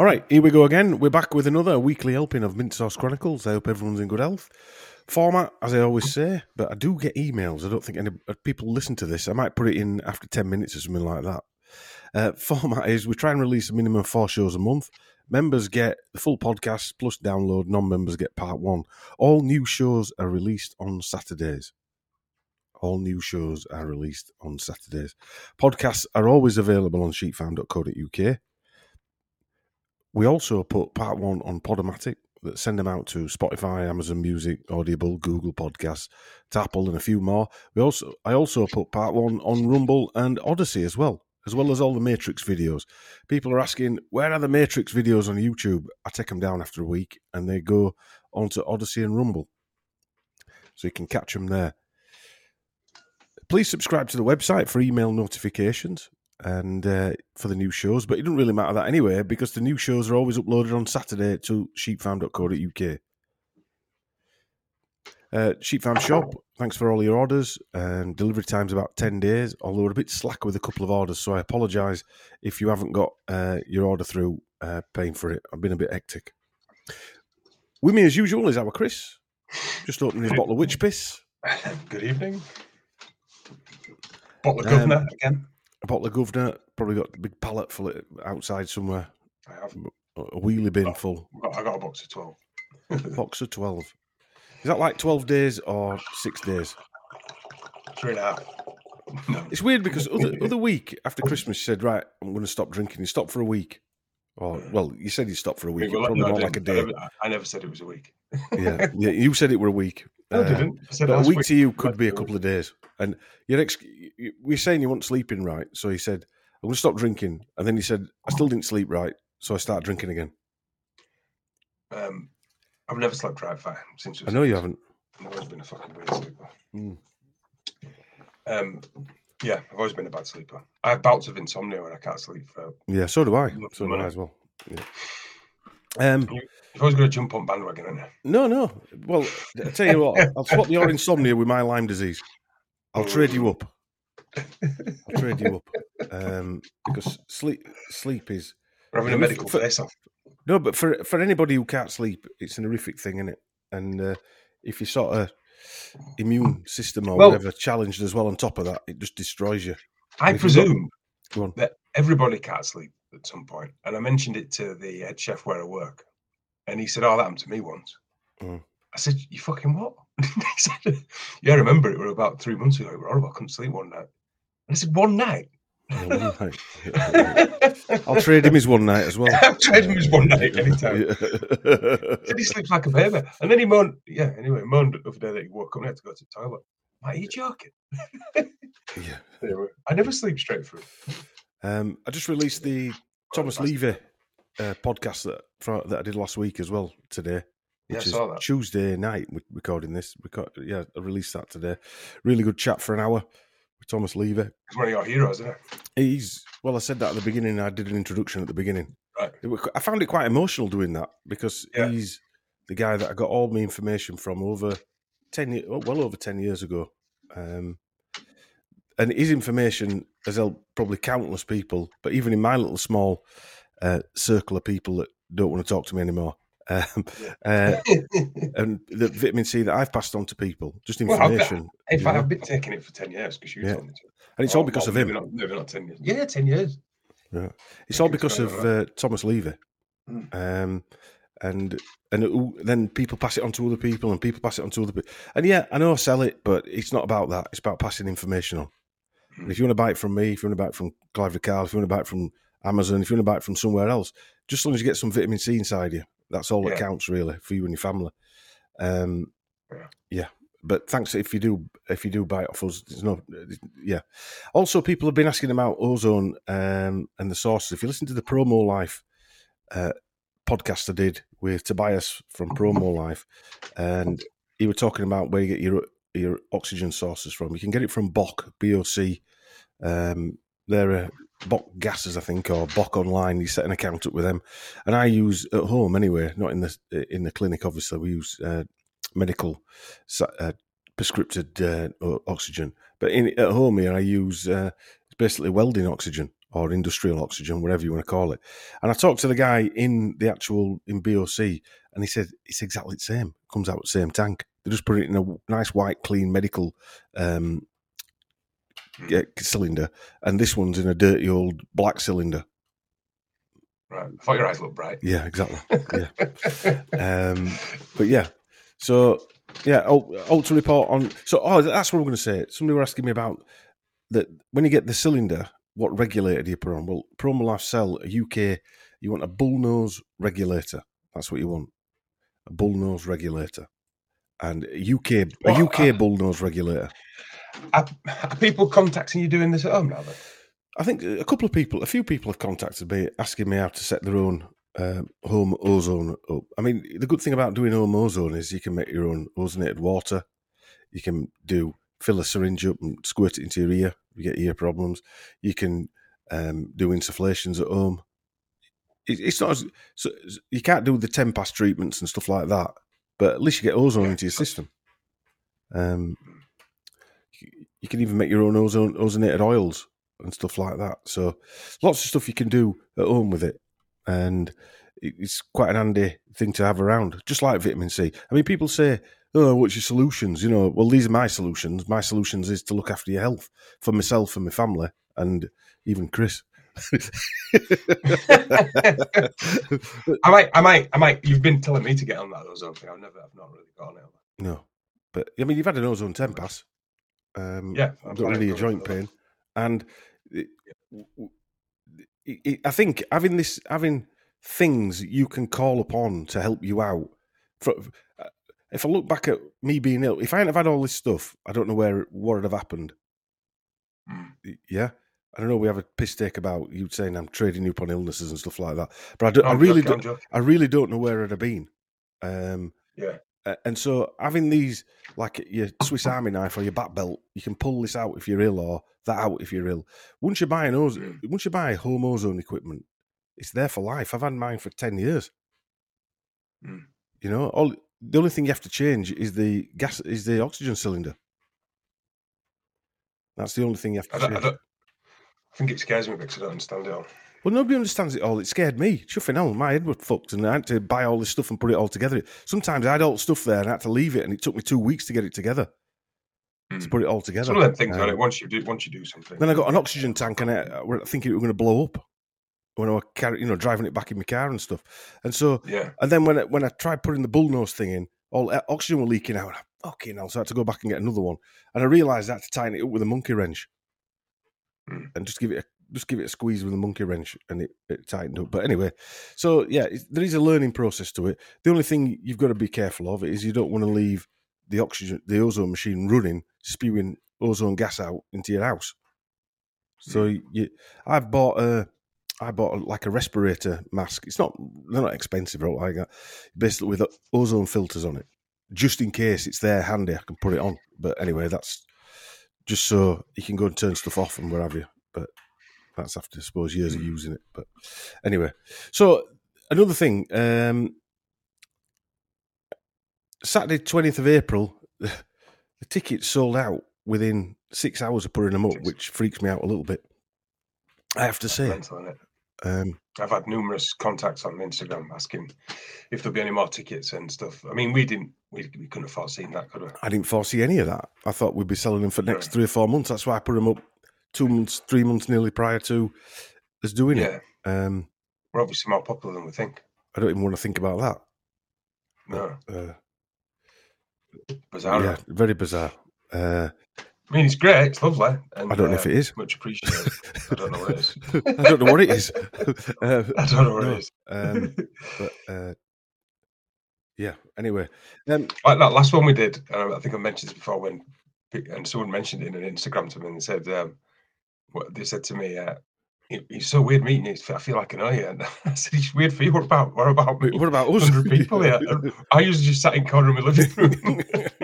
right, here we go again. We're back with another weekly helping of Mint Sauce Chronicles. I hope everyone's in good health. Format, as I always say, but I do get emails. I don't think any people listen to this. I might put it in after 10 minutes or something like that. Format is we try and release a minimum of 4 shows a month. Members get the full podcast plus download. Non-members get part 1. All new shows are released on Saturdays. Podcasts are always available on sheepfarm.co.uk. We also put part 1 on Podomatic, that send them out to Spotify, Amazon Music, Audible, Google Podcasts, Apple, and a few more. I also put part 1 on Rumble and Odyssey as well as all the Matrix videos. People are asking, where are the Matrix videos on YouTube? I take them down after a week, and they go onto Odyssey and Rumble. So you can catch them there. Please subscribe to the website for email notifications and for the new shows, but it doesn't really matter that anyway, because the new shows are always uploaded on Saturday to sheepfarm.co.uk. Sheep Farm Shop, thanks for all your orders, and delivery time's about 10 days, although we're a bit slack with a couple of orders, so I apologise if you haven't got your order through paying for it. I've been a bit hectic. With me as usual is our Chris, just opening his bottle of witch piss. Good evening. Bottle of Governor again. A bottle of Governor, probably got a big pallet full outside somewhere. I have. A wheelie bin full. I got a box of 12. Box of 12. Is that like 12 days or 6 days? 3.5. No. It's weird because other week after Christmas you said, right, I'm going to stop drinking. You stopped for a week. Or, well, you said you stopped for a week. Probably more like a day. I never said it was a week. yeah, you said it were a week. No, I didn't. I said but a week to you could be a couple of days. And we're saying you weren't sleeping right. So he said, I'm going to stop drinking. And then he said, I still didn't sleep right. So I started drinking again. I've never slept right fine since. I know you haven't. I've always been a fucking weird sleeper. Yeah, I've always been a bad sleeper. I have bouts of insomnia when I can't sleep. Yeah, so do I. So do I as well. Yeah. You've always got to jump on bandwagon, haven't you? No. Well, I tell you what, I'll swap your insomnia with my Lyme disease. I'll trade you up. Because sleep is. We're having a medical face-off. No, but for anybody who can't sleep, it's an horrific thing, isn't it? And if your sort of immune system or whatever challenged as well on top of that, it just destroys you. I presume that everybody can't sleep at some point. And I mentioned it to the head chef where I work. And he said, that happened to me once. I said, you fucking what? He said, yeah, I remember it. We were about 3 months ago. We were horrible. I couldn't sleep one night. And I said, one night? Yeah, 1 night. I'll trade him his one night as well. I'll trade him his one night anytime. Said he sleeps like a baby. And then he moaned the other day that he woke up and had to go to the toilet. Are you joking? Yeah. Anyway, I never sleep straight through. I just released the Thomas Levy podcast that I did last week as well today, which is Tuesday night. We're recording this. I released that today. Really good chat for an hour with Thomas Levy. He's one of your heroes, isn't he? I said that at the beginning. I did an introduction at the beginning. Right. I found it quite emotional doing that because he's the guy that I got all my information from well over 10 years ago. And his information has helped probably countless people, but even in my little small circle of people that don't want to talk to me anymore. And the vitamin C that I've passed on to people, just information. I've been taking it for 10 years because you told me to. And it's all because of him. Maybe not 10 years. Yeah, 10 years. Yeah. It's all because of Thomas Levy. And then people pass it on to other people and people pass it on to other people. And yeah, I know I sell it, but it's not about that. It's about passing information on. And if you want to buy it from me, if you want to buy it from Clive the Carl, if you want to buy it from Amazon, if you want to buy it from somewhere else, just as long as you get some vitamin C inside you, that's all that counts really for you and your family. But thanks if you do buy it off us. Also, people have been asking about ozone and the sources. If you listen to the Promo Life podcast I did with Tobias from Promo Life, and he was talking about where you get your oxygen sources from. You can get it from Bock, BOC. They're Bock Gases, I think, or Bock Online. You set an account up with them, and I use at home anyway, not in the clinic. Obviously, we use medical prescripted oxygen, but at home here I use it's basically welding oxygen, or industrial oxygen, whatever you want to call it. And I talked to the guy in BOC, and he said it's exactly the same. It comes out the same tank. They just put it in a nice white, clean medical cylinder, and this one's in a dirty old black cylinder. Right. I thought your eyes looked bright. Yeah, exactly. Yeah. But yeah, so yeah, to report on. So that's what I'm going to say. Somebody were asking me about that. When you get the cylinder, what regulator do you put on? Well, Proma Life sell a UK. You want a bullnose regulator. That's what you want. A bullnose regulator, and a UK bullnose regulator. Are people contacting you doing this at home now, then? I think a few people have contacted me asking me how to set their own home ozone up. I mean, the good thing about doing home ozone is you can make your own ozonated water. You can fill a syringe up and squirt it into your ear. You get ear problems. You can do insufflations at home. It's not so you can't do the TEMPAS treatments and stuff like that, but at least you get ozone into your system. You can even make your own ozonated oils and stuff like that. So lots of stuff you can do at home with it, and it's quite an handy thing to have around, just like vitamin C. I mean, people say, oh, what's your solutions? Well, these are my solutions. My solutions is to look after your health for myself and my family, and even Chris. I might. You've been telling me to get on that ozone thing. I've not really got on it. No, but I mean, you've had an ozone TEMPAS. Yeah, don't really a joint pain, and I think having things you can call upon to help you out. If I look back at me being ill, if I hadn't have had all this stuff, I don't know what would have happened. Yeah, I don't know. We have a piss take about you saying I'm trading you upon illnesses and stuff like that, but I really don't know where I'd have been. Yeah. And so having these, like your Swiss Army knife or your back belt, you can pull this out if you're ill, or that out if you're ill. Once you buy home ozone equipment, it's there for life. I've had mine for 10 years. The only thing you have to change is the oxygen cylinder. That's the only thing you have to change. I think it scares me because I don't understand it all. Well, nobody understands it all. It scared me. Chuffing hell, my head was fucked, and I had to buy all this stuff and put it all together. Sometimes I had all the stuff there and I had to leave it, and it took me 2 weeks to get it together. To put it all together. Some of them things on it. Once you do something. Then I got an oxygen tank, and I thinking it was going to blow up when I was driving it back in my car and stuff. And so, and then when I tried putting the bullnose thing in, all oxygen was leaking out. Okay, now so I had to go back and get another one, and I realised I had to tighten it up with a monkey wrench, and just give it a squeeze with a monkey wrench, and it tightened up. But anyway, so yeah, there is a learning process to it. The only thing you've got to be careful of is you don't want to leave the ozone machine running, spewing ozone gas out into your house. So I bought like a respirator mask. They're not expensive or like that. Basically with ozone filters on it, just in case it's there handy, I can put it on. But anyway, that's just so you can go and turn stuff off and wherever you. But that's after, I suppose, years of using it. But anyway, so another thing, Saturday 20th of April, the tickets sold out within 6 hours of putting them up, which freaks me out a little bit, I have to say. I've had numerous contacts on Instagram asking if there'll be any more tickets and stuff. I mean, we couldn't have foreseen that, could we? I didn't foresee any of that. I thought we'd be selling them for the next 3 or 4 months. That's why I put them up 2 months, 3 months nearly prior to us doing it. We're obviously more popular than we think. I don't even want to think about that. No. Bizarre. Yeah, very bizarre. I mean, it's great. It's lovely. And, I don't know if it is. Much appreciated. I don't know what it is. I don't know what it is. I don't know what it is. But yeah, anyway. Like that last one we did, I think I mentioned this before, and someone mentioned it in an Instagram to me, and they said, what they said to me, he's so weird meeting you. I feel like I know you. And I said, it's weird for you. What about me? What about us? 100 people here. I usually just sat in corner of my living room.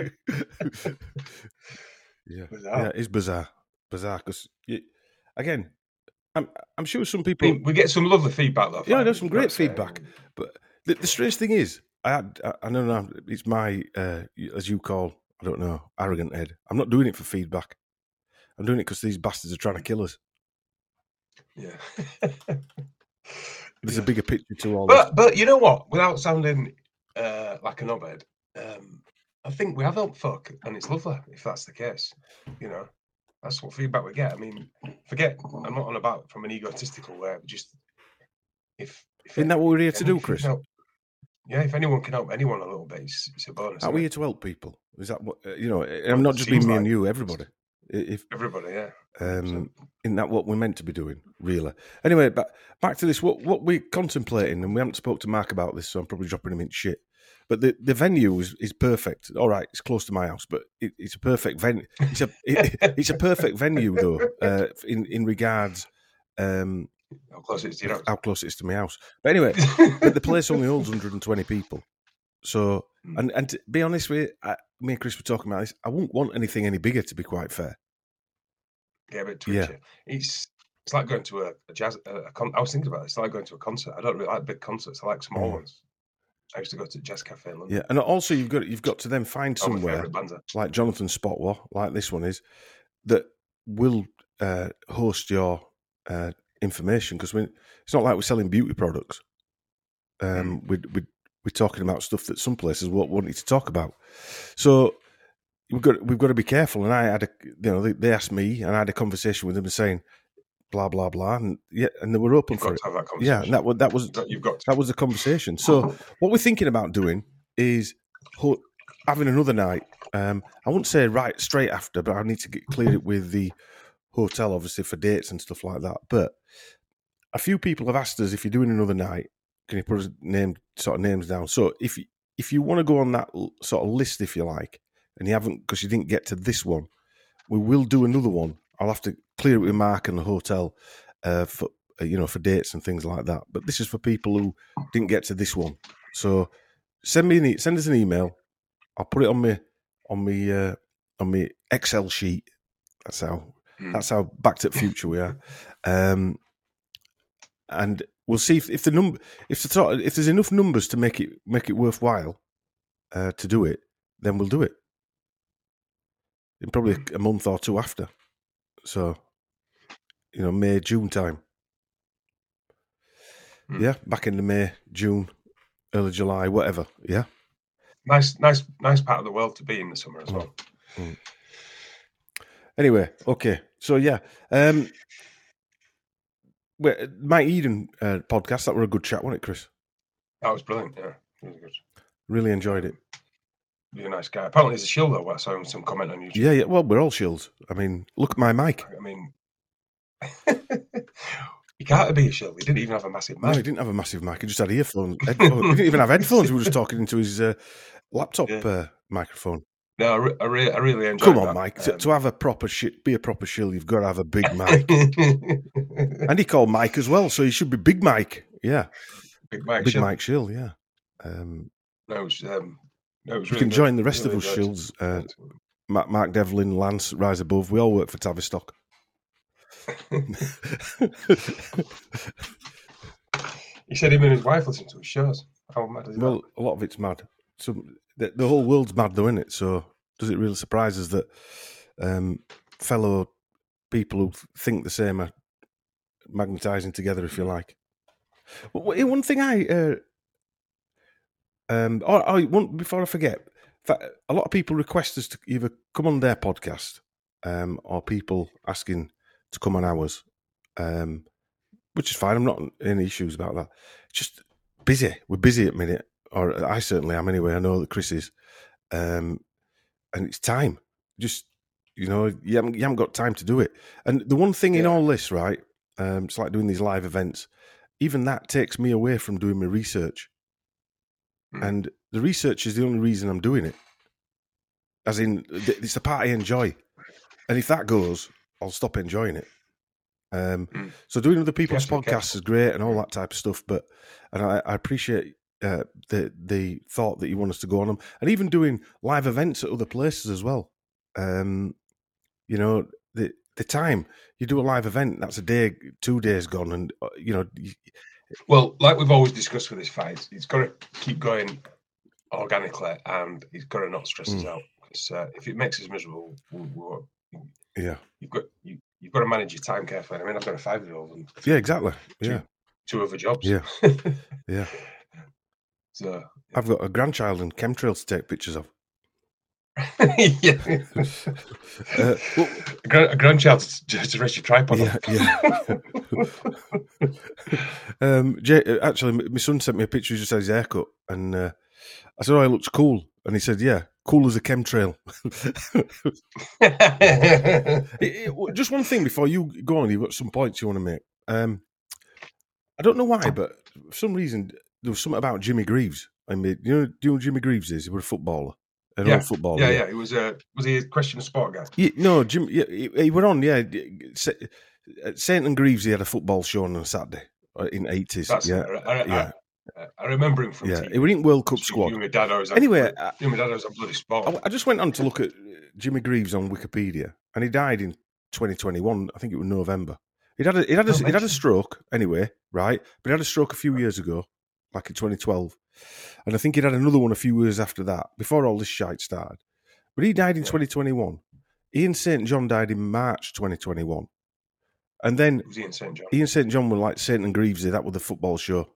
Yeah, it's bizarre because again, I'm sure some people we get some lovely feedback though. Yeah, there's some great feedback. But the strange thing is, I don't know, it's my as you call, I don't know, arrogant head. I'm not doing it for feedback. I'm doing it because these bastards are trying to kill us. Yeah. There's a bigger picture to all this. But you know what? Without sounding like a knobhead, I think we have helped fuck, and it's lovely if that's the case. You know, that's what feedback we get. I mean, forget, I'm not on about from an egotistical way, but just if isn't that what we're here to do, Chris? Yeah, if anyone can help anyone a little bit, it's a bonus. Are we here to help people? Is that what I'm not just being me and you, everybody. Everybody, yeah. Isn't that what we're meant to be doing, really? Anyway, back to this. What we're contemplating, and we haven't spoke to Mark about this, so I'm probably dropping him in shit. But the venue is perfect. All right, it's close to my house, but it's a perfect venue. It's a perfect venue, though, in regards. How close it is to your house? How close it is to my house. But anyway, the place only holds 120 people. So, and to be honest with you, me and Chris were talking about this. I wouldn't want anything any bigger, to be quite fair. Yeah, but twitchy. It's like going to a jazz. I was thinking about it. It's like going to a concert. I don't really like big concerts. I like small ones. I used to go to Jazz Cafe in London. Yeah, and also you've got to then find somewhere like Jonathan Spotwar, like this one is, that will host your information, because it's not like we're selling beauty products. We're talking about stuff that some places won't want you to talk about. So we've got to be careful. And I had they asked me, and I had a conversation with them saying blah blah blah, and they were open for it. Yeah, and that was the conversation. So what we're thinking about doing is having another night. I wouldn't say right straight after, but I need to clear it with the hotel, obviously, for dates and stuff like that. But a few people have asked us, if you're doing another night, can you put us names down? So if you want to go on that sort of list, if you like, and you haven't, because you didn't get to this one, we will do another one. I'll have to clear it with Mark and the hotel for dates and things like that. But this is for people who didn't get to this one. So send us an email. I'll put it on my Excel sheet. That's how back to the future we are. And we'll see if there's enough numbers to make it worthwhile to do it, then we'll do it. In probably a month or two after. So, May, June time. Yeah, back in the May, June, early July, whatever. Yeah. Nice part of the world to be in the summer as well. Anyway, okay. So yeah. Mike Eden podcast, that were a good chat, wasn't it, Chris? That was brilliant, yeah. Really good. Really enjoyed it. Really nice guy. Apparently he's a shill, though. I saw some comment on YouTube. Yeah. Well, we're all shills. I mean, look at my mic. I mean, he can't be a shill. He didn't even have a massive mic. No, he didn't have a massive mic. He just had earphones. He didn't even have headphones. He was just talking into his laptop microphone. No, I really enjoyed Come on, that. Mike. To have a proper be a proper shill, you've got to have a big mic. And he called Mike as well, so he should be Big Mike. Yeah. Big Mike Shill, yeah. It was really you can join the rest of us shills. Mark Devlin, Lance, Rise Above. We all work for Tavistock. He said him and his wife listen to his shows. How mad is that? Well, a lot of it's mad. The whole world's mad, though, isn't it? So does it really surprise us that fellow people who think the same are magnetising together, if you like? One thing before I forget, a lot of people request us to either come on their podcast or people asking to come on ours, which is fine. I'm not any issues about that. Just busy. We're busy at the minute, or I certainly am anyway. I know that Chris is, and it's time. Just you haven't got time to do it. And the one thing in all this, right? It's like doing these live events. Even that takes me away from doing my research. And the research is the only reason I'm doing it. As in, it's the part I enjoy. And if that goes, I'll stop enjoying it. So doing other people's podcasts is great and all that type of stuff. And I appreciate the thought that you want us to go on them. And even doing live events at other places as well. The time you do a live event, that's a day, 2 days gone. And, well, like we've always discussed with this fight, it's got to keep going organically, and it's got to not stress us out. Because if it makes us miserable, you've you've got to manage your time carefully. I mean, I've got a 5-year-old. And yeah, exactly. Yeah. Two other jobs. Yeah. Yeah. So yeah. I've got a grandchild and chemtrails to take pictures of. Yeah. A grandchild to rest your tripod on. Actually, my son sent me a picture. He just had his haircut, and I said, "Oh, it looks cool." And he said, "Yeah, cool as a chemtrail." Just one thing before you go on, you've got some points you want to make. I don't know why, but for some reason there was something about Jimmy Greaves. I mean, do you know who Jimmy Greaves is? He was a footballer. Old footballer. Yeah. He was he a question of sport guy? Yeah, no, Jim. Yeah, he went on. Yeah, Saint and Greaves. He had a football show on a Saturday in the 80s. That's I remember him from TV. He was in World Cup squad. Anyway, my dad was a bloody sport. I just went on to look at Jimmy Greaves on Wikipedia, and he died in 2021. I think it was November. He'd had a stroke anyway, right? But he had a stroke a few years ago, like in 2012. And I think he'd had another one a few years after that, before all this shite started. But he died in 2021. Ian St. John died in March 2021. And then Ian St. John was like St. and Greaves, that was the football show.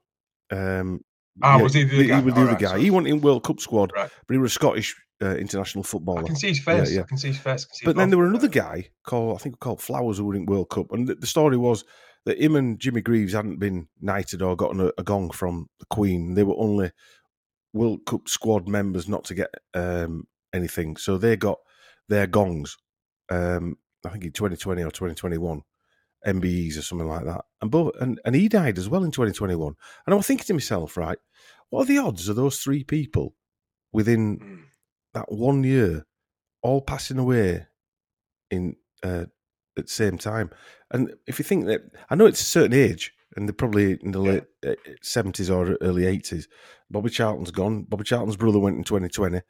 Was he the guy? He was the other guy. So he went in World Cup squad, but he was a Scottish international footballer. I can see his face. Yeah. I can see his face. But then there were another guy called Flowers who were in World Cup, and the story was that him and Jimmy Greaves hadn't been knighted or gotten a gong from the Queen. They were only World Cup squad members not to get anything, so they got their gongs. I think in 2020 or 2021, MBEs or something like that, and he died as well in 2021. And I was thinking to myself, right, what are the odds of those three people within that 1 year all passing away in at the same time? And if you think that, I know it's a certain age, and they're probably in the late 70s or early 80s. Bobby Charlton's gone. Bobby Charlton's brother went in 2020.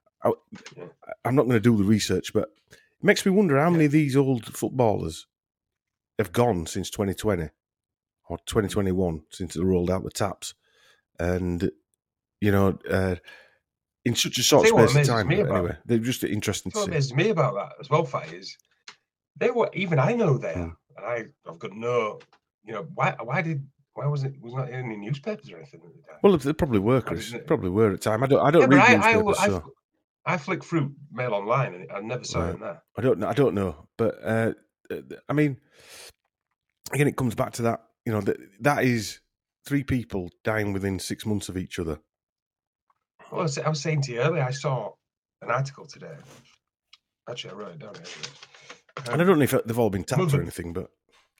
I'm not going to do the research, but it makes me wonder how many of these old footballers have gone since 2020 or 2021, since they rolled out the taps. And, in such a short space of time. Anyway, they're just interesting to see. What amazes me about that as well, Fatty, is even I know they are. And I've got no, why wasn't not in any newspapers or anything at the time? Well, they probably were, Chris. Probably were at the time. I don't read newspapers. I flicked through Mail Online and I never saw it there. I don't know. But, I mean, again, it comes back to that, that is three people dying within 6 months of each other. Well, I was saying to you earlier, I saw an article today. Actually, I wrote it down here. And I don't know if they've all been tapped or anything, but...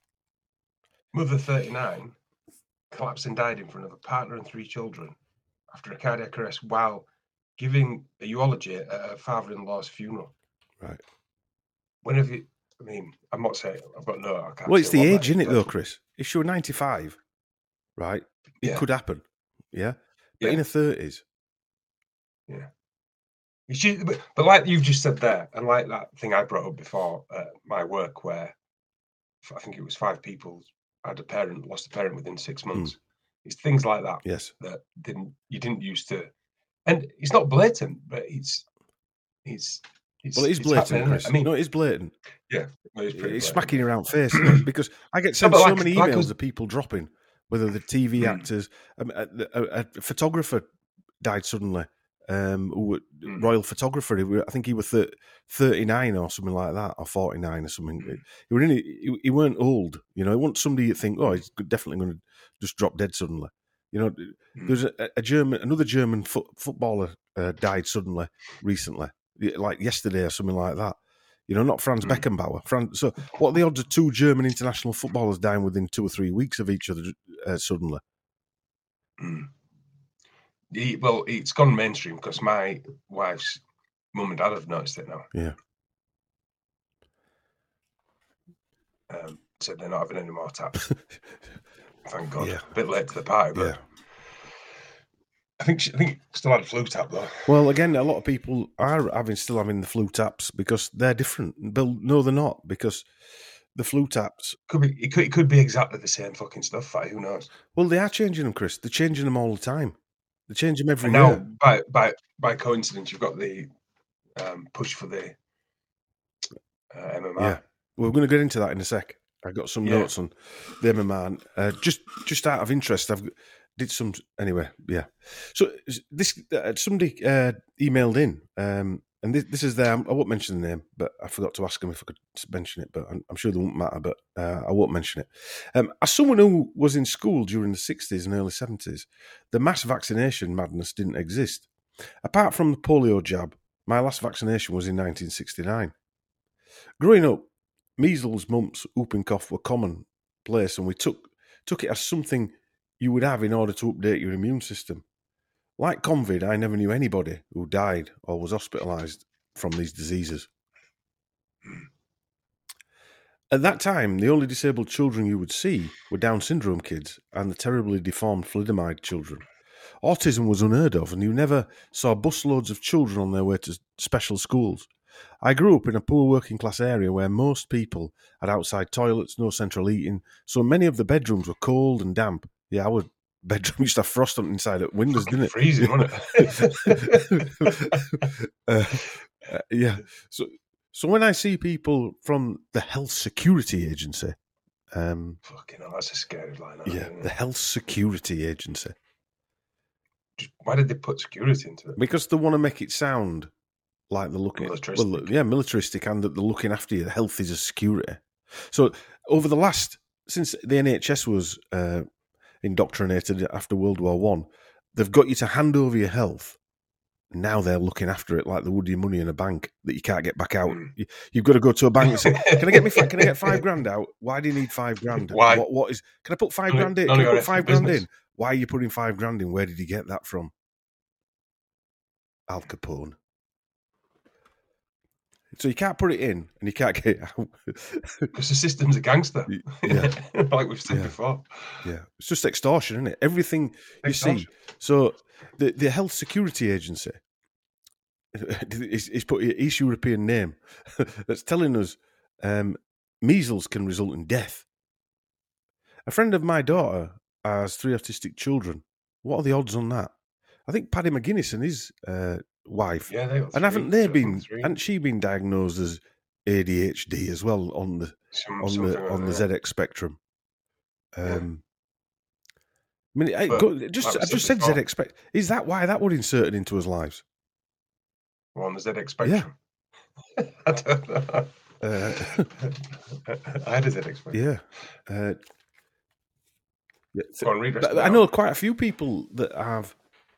Mother 39 collapsed and died in front of a partner and 3 children after a cardiac arrest while giving a eulogy at her father-in-law's funeral. Right. I'm not saying, I've got no... I can't well, it's the age, isn't it, though, Chris? If she were 95, right, it could happen, yeah? But in her 30s... Yeah. But like you've just said there, and like that thing I brought up before my work, where I think it was 5 people lost a parent within 6 months. It's things like that. Yes. That you didn't used to, and it's not blatant, but it's well, it is blatant, Chris. No, it is blatant. Yeah, it's smacking you around face, isn't it? Because I get sent so many emails of people dropping, whether the TV actors, a photographer died suddenly. Royal photographer. I think he was 39 or something like that, or 49 or something. He weren't old, He wasn't somebody you think, oh, he's definitely going to just drop dead suddenly. There's another German footballer died suddenly recently, like yesterday or something like that. Not Franz Beckenbauer. So, what are the odds of 2 German international footballers dying within 2 or 3 weeks of each other suddenly? Well, it's gone mainstream because my wife's mum and dad have noticed it now. Yeah. So they're not having any more taps. Thank God. Yeah. A bit late to the party, but I think still had a flu tap though. Well, again, a lot of people are still having the flu taps because they're different. But no, they're not, because the flu taps it could be exactly the same fucking stuff. Who knows? Well, they are changing them, Chris. They're changing them all the time. They change them every year. Now, by coincidence, you've got the push for the MMR. We're going to get into that in a sec. I got some notes on the MMR. Just out of interest, I've did some anyway. Yeah. So this somebody emailed in, and this is there. I won't mention the name, but I forgot to ask them if I could mention it. But I'm sure they won't matter. But I won't mention it. As someone who was in school during the 60s and early 70s, the mass vaccination madness didn't exist. Apart from the polio jab, my last vaccination was in 1969. Growing up, measles, mumps, whooping cough were commonplace, and we took it as something you would have in order to update your immune system. Like COVID, I never knew anybody who died or was hospitalised from these diseases. At that time, the only disabled children you would see were Down syndrome kids and the terribly deformed thalidomide children. Autism was unheard of, and you never saw busloads of children on their way to special schools. I grew up in a poor working class area where most people had outside toilets, no central heating, so many of the bedrooms were cold and damp. Yeah, our bedroom used to have frost on the inside at windows, didn't it? Freezing, wasn't it? Yeah. So when I see people from the Health Security Agency, fucking hell, that's a scary line. Yeah, the Health Security Agency. Why did they put security into it? Because they want to make it sound like they're looking militaristic. Militaristic, and that they're looking after you. The health is a security. So since the NHS was indoctrinated after World War I, they've got you to hand over your health. Now they're looking after it like they would your money in a bank that you can't get back out. You've got to go to a bank and say, "Can I get $5,000 out? Why do you need $5,000? Why? What is? Can I put $5,000 in? Can I put $5,000 in? Why are you putting $5,000 in? Where did you get that from?" Al Capone. So you can't put it in and you can't get it out. Because the system's a gangster. Yeah. Like we've said before. Yeah. It's just extortion, isn't it? Everything you see. So the Health Security Agency is put an East European name that's telling us measles can result in death. A friend of my daughter has 3 autistic children. What are the odds on that? I think Paddy McGuinness and his wife, and hadn't she been diagnosed as ADHD as well on the ZX spectrum? I mean, I just said ZX spectrum. Is that why that would inserted into his lives? Well, on the ZX spectrum. Yeah. I don't know. I had a ZX spectrum. Yeah. Go on, read I know quite a few people that have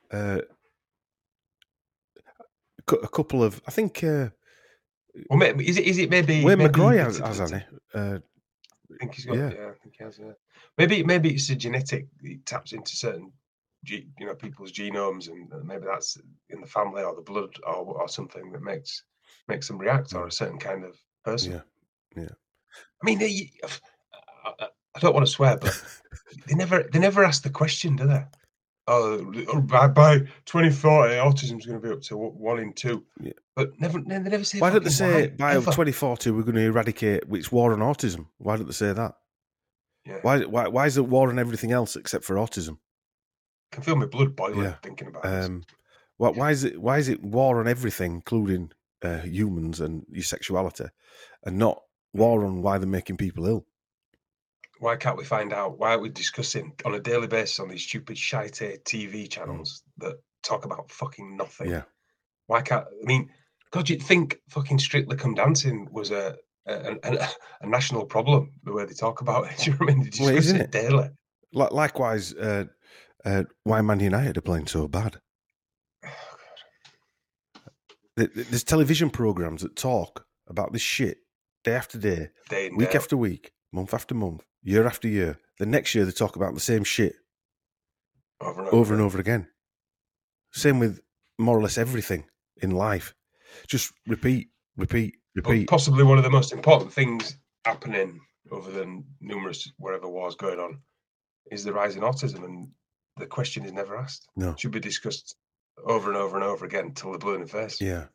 a couple of. I think. Well, is it maybe Wayne McCroy has Annie? I think he's got. Yeah, I think he has. Maybe it's a genetic. It taps into certain, people's genomes, and maybe that's in the family or the blood or something that makes them react, or a certain kind of person. Yeah. I mean, I don't want to swear, but they never ask the question, do they? Oh, by 2040, autism's going to be up to 1 in 2. Yeah. But they never say. Why don't they say by 2040 we're going to eradicate? It's war on autism. Why don't they say that? Yeah. Why is it war on everything else except for autism? I can feel my blood boiling thinking about it. Why is it war on everything, including humans and your sexuality, and not war on why they're making people ill? Why can't we find out? Why are we discussing on a daily basis on these stupid shite TV channels that talk about fucking nothing? Yeah. Why can't? I mean, God, you'd think fucking Strictly Come Dancing was a national problem the way they talk about it. Do you know what I mean? They discuss it daily. Likewise, why Man United are playing so bad. Oh, God. There's television programs that talk about this shit day after day, week after week, month after month, year after year. The next year they talk about the same shit over and over again. Same with more or less everything in life. Just repeat. But possibly one of the most important things happening, other than numerous whatever wars going on, is the rise in autism, and the question is never asked. No, it should be discussed over and over and over again until they're blue in the face. Yeah.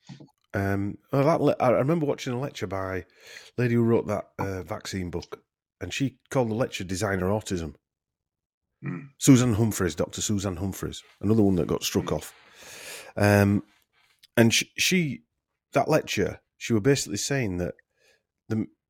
I remember watching a lecture by a lady who wrote that vaccine book, and she called the lecture "Designer Autism." Suzanne Humphreys, Dr. Suzanne Humphreys, another one that got struck off. And she that lecture, she was basically saying that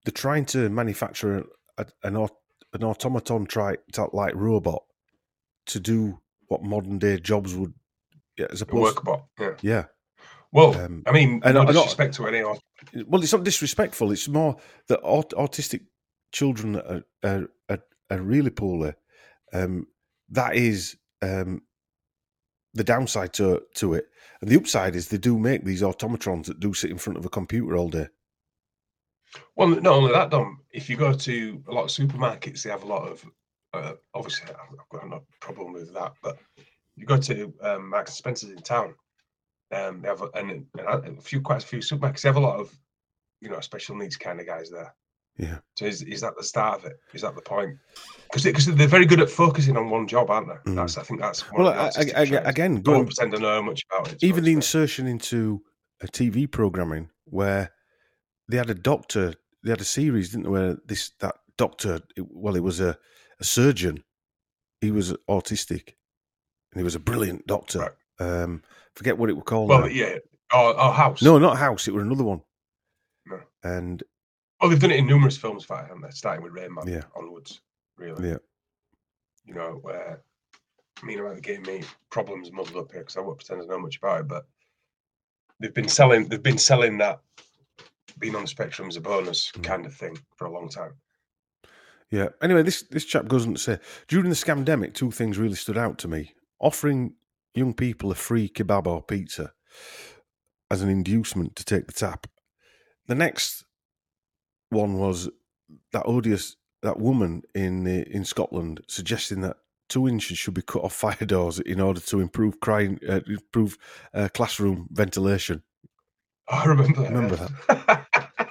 they're trying to manufacture an automaton like robot to do what modern day jobs would, as opposed a workbot. Yeah. Well, I mean, no disrespect to anyone. Well, it's not disrespectful. It's more that autistic children are really poorly. That is the downside to it. And the upside is they do make these automatons that do sit in front of a computer all day. Well, not only that, Dom, if you go to a lot of supermarkets, they have a lot of, obviously, I've got no problem with that, but you go to Marks and Spencer's in town, they have quite a few supermarkets, they have a lot of, special needs kind of guys there. Yeah. So is that the start of it? Is that the point? Because they're very good at focusing on one job, aren't they? I think that's one of the again, don't pretend to know much about it. Even the insertion into a TV programming where they had a doctor, they had a series, didn't they, where that doctor, it was a surgeon. He was autistic, and he was a brilliant doctor. Right. Forget what it was called. Well, yeah. House. No, not House. It was another one. No. And they've done it in numerous films, haven't they? Starting with Rain Man onwards, really. Yeah. Where they're getting me problems muddled up here because I won't pretend to know much about it, but they've been selling that being on the spectrum as a bonus kind of thing for a long time. Yeah. Anyway, this chap goes on to say, during the scamdemic, two things really stood out to me. Offering young people a free kebab or pizza as an inducement to take the tap. The next one was that woman in Scotland suggesting that 2 inches should be cut off fire doors in order to improve classroom ventilation. I remember that.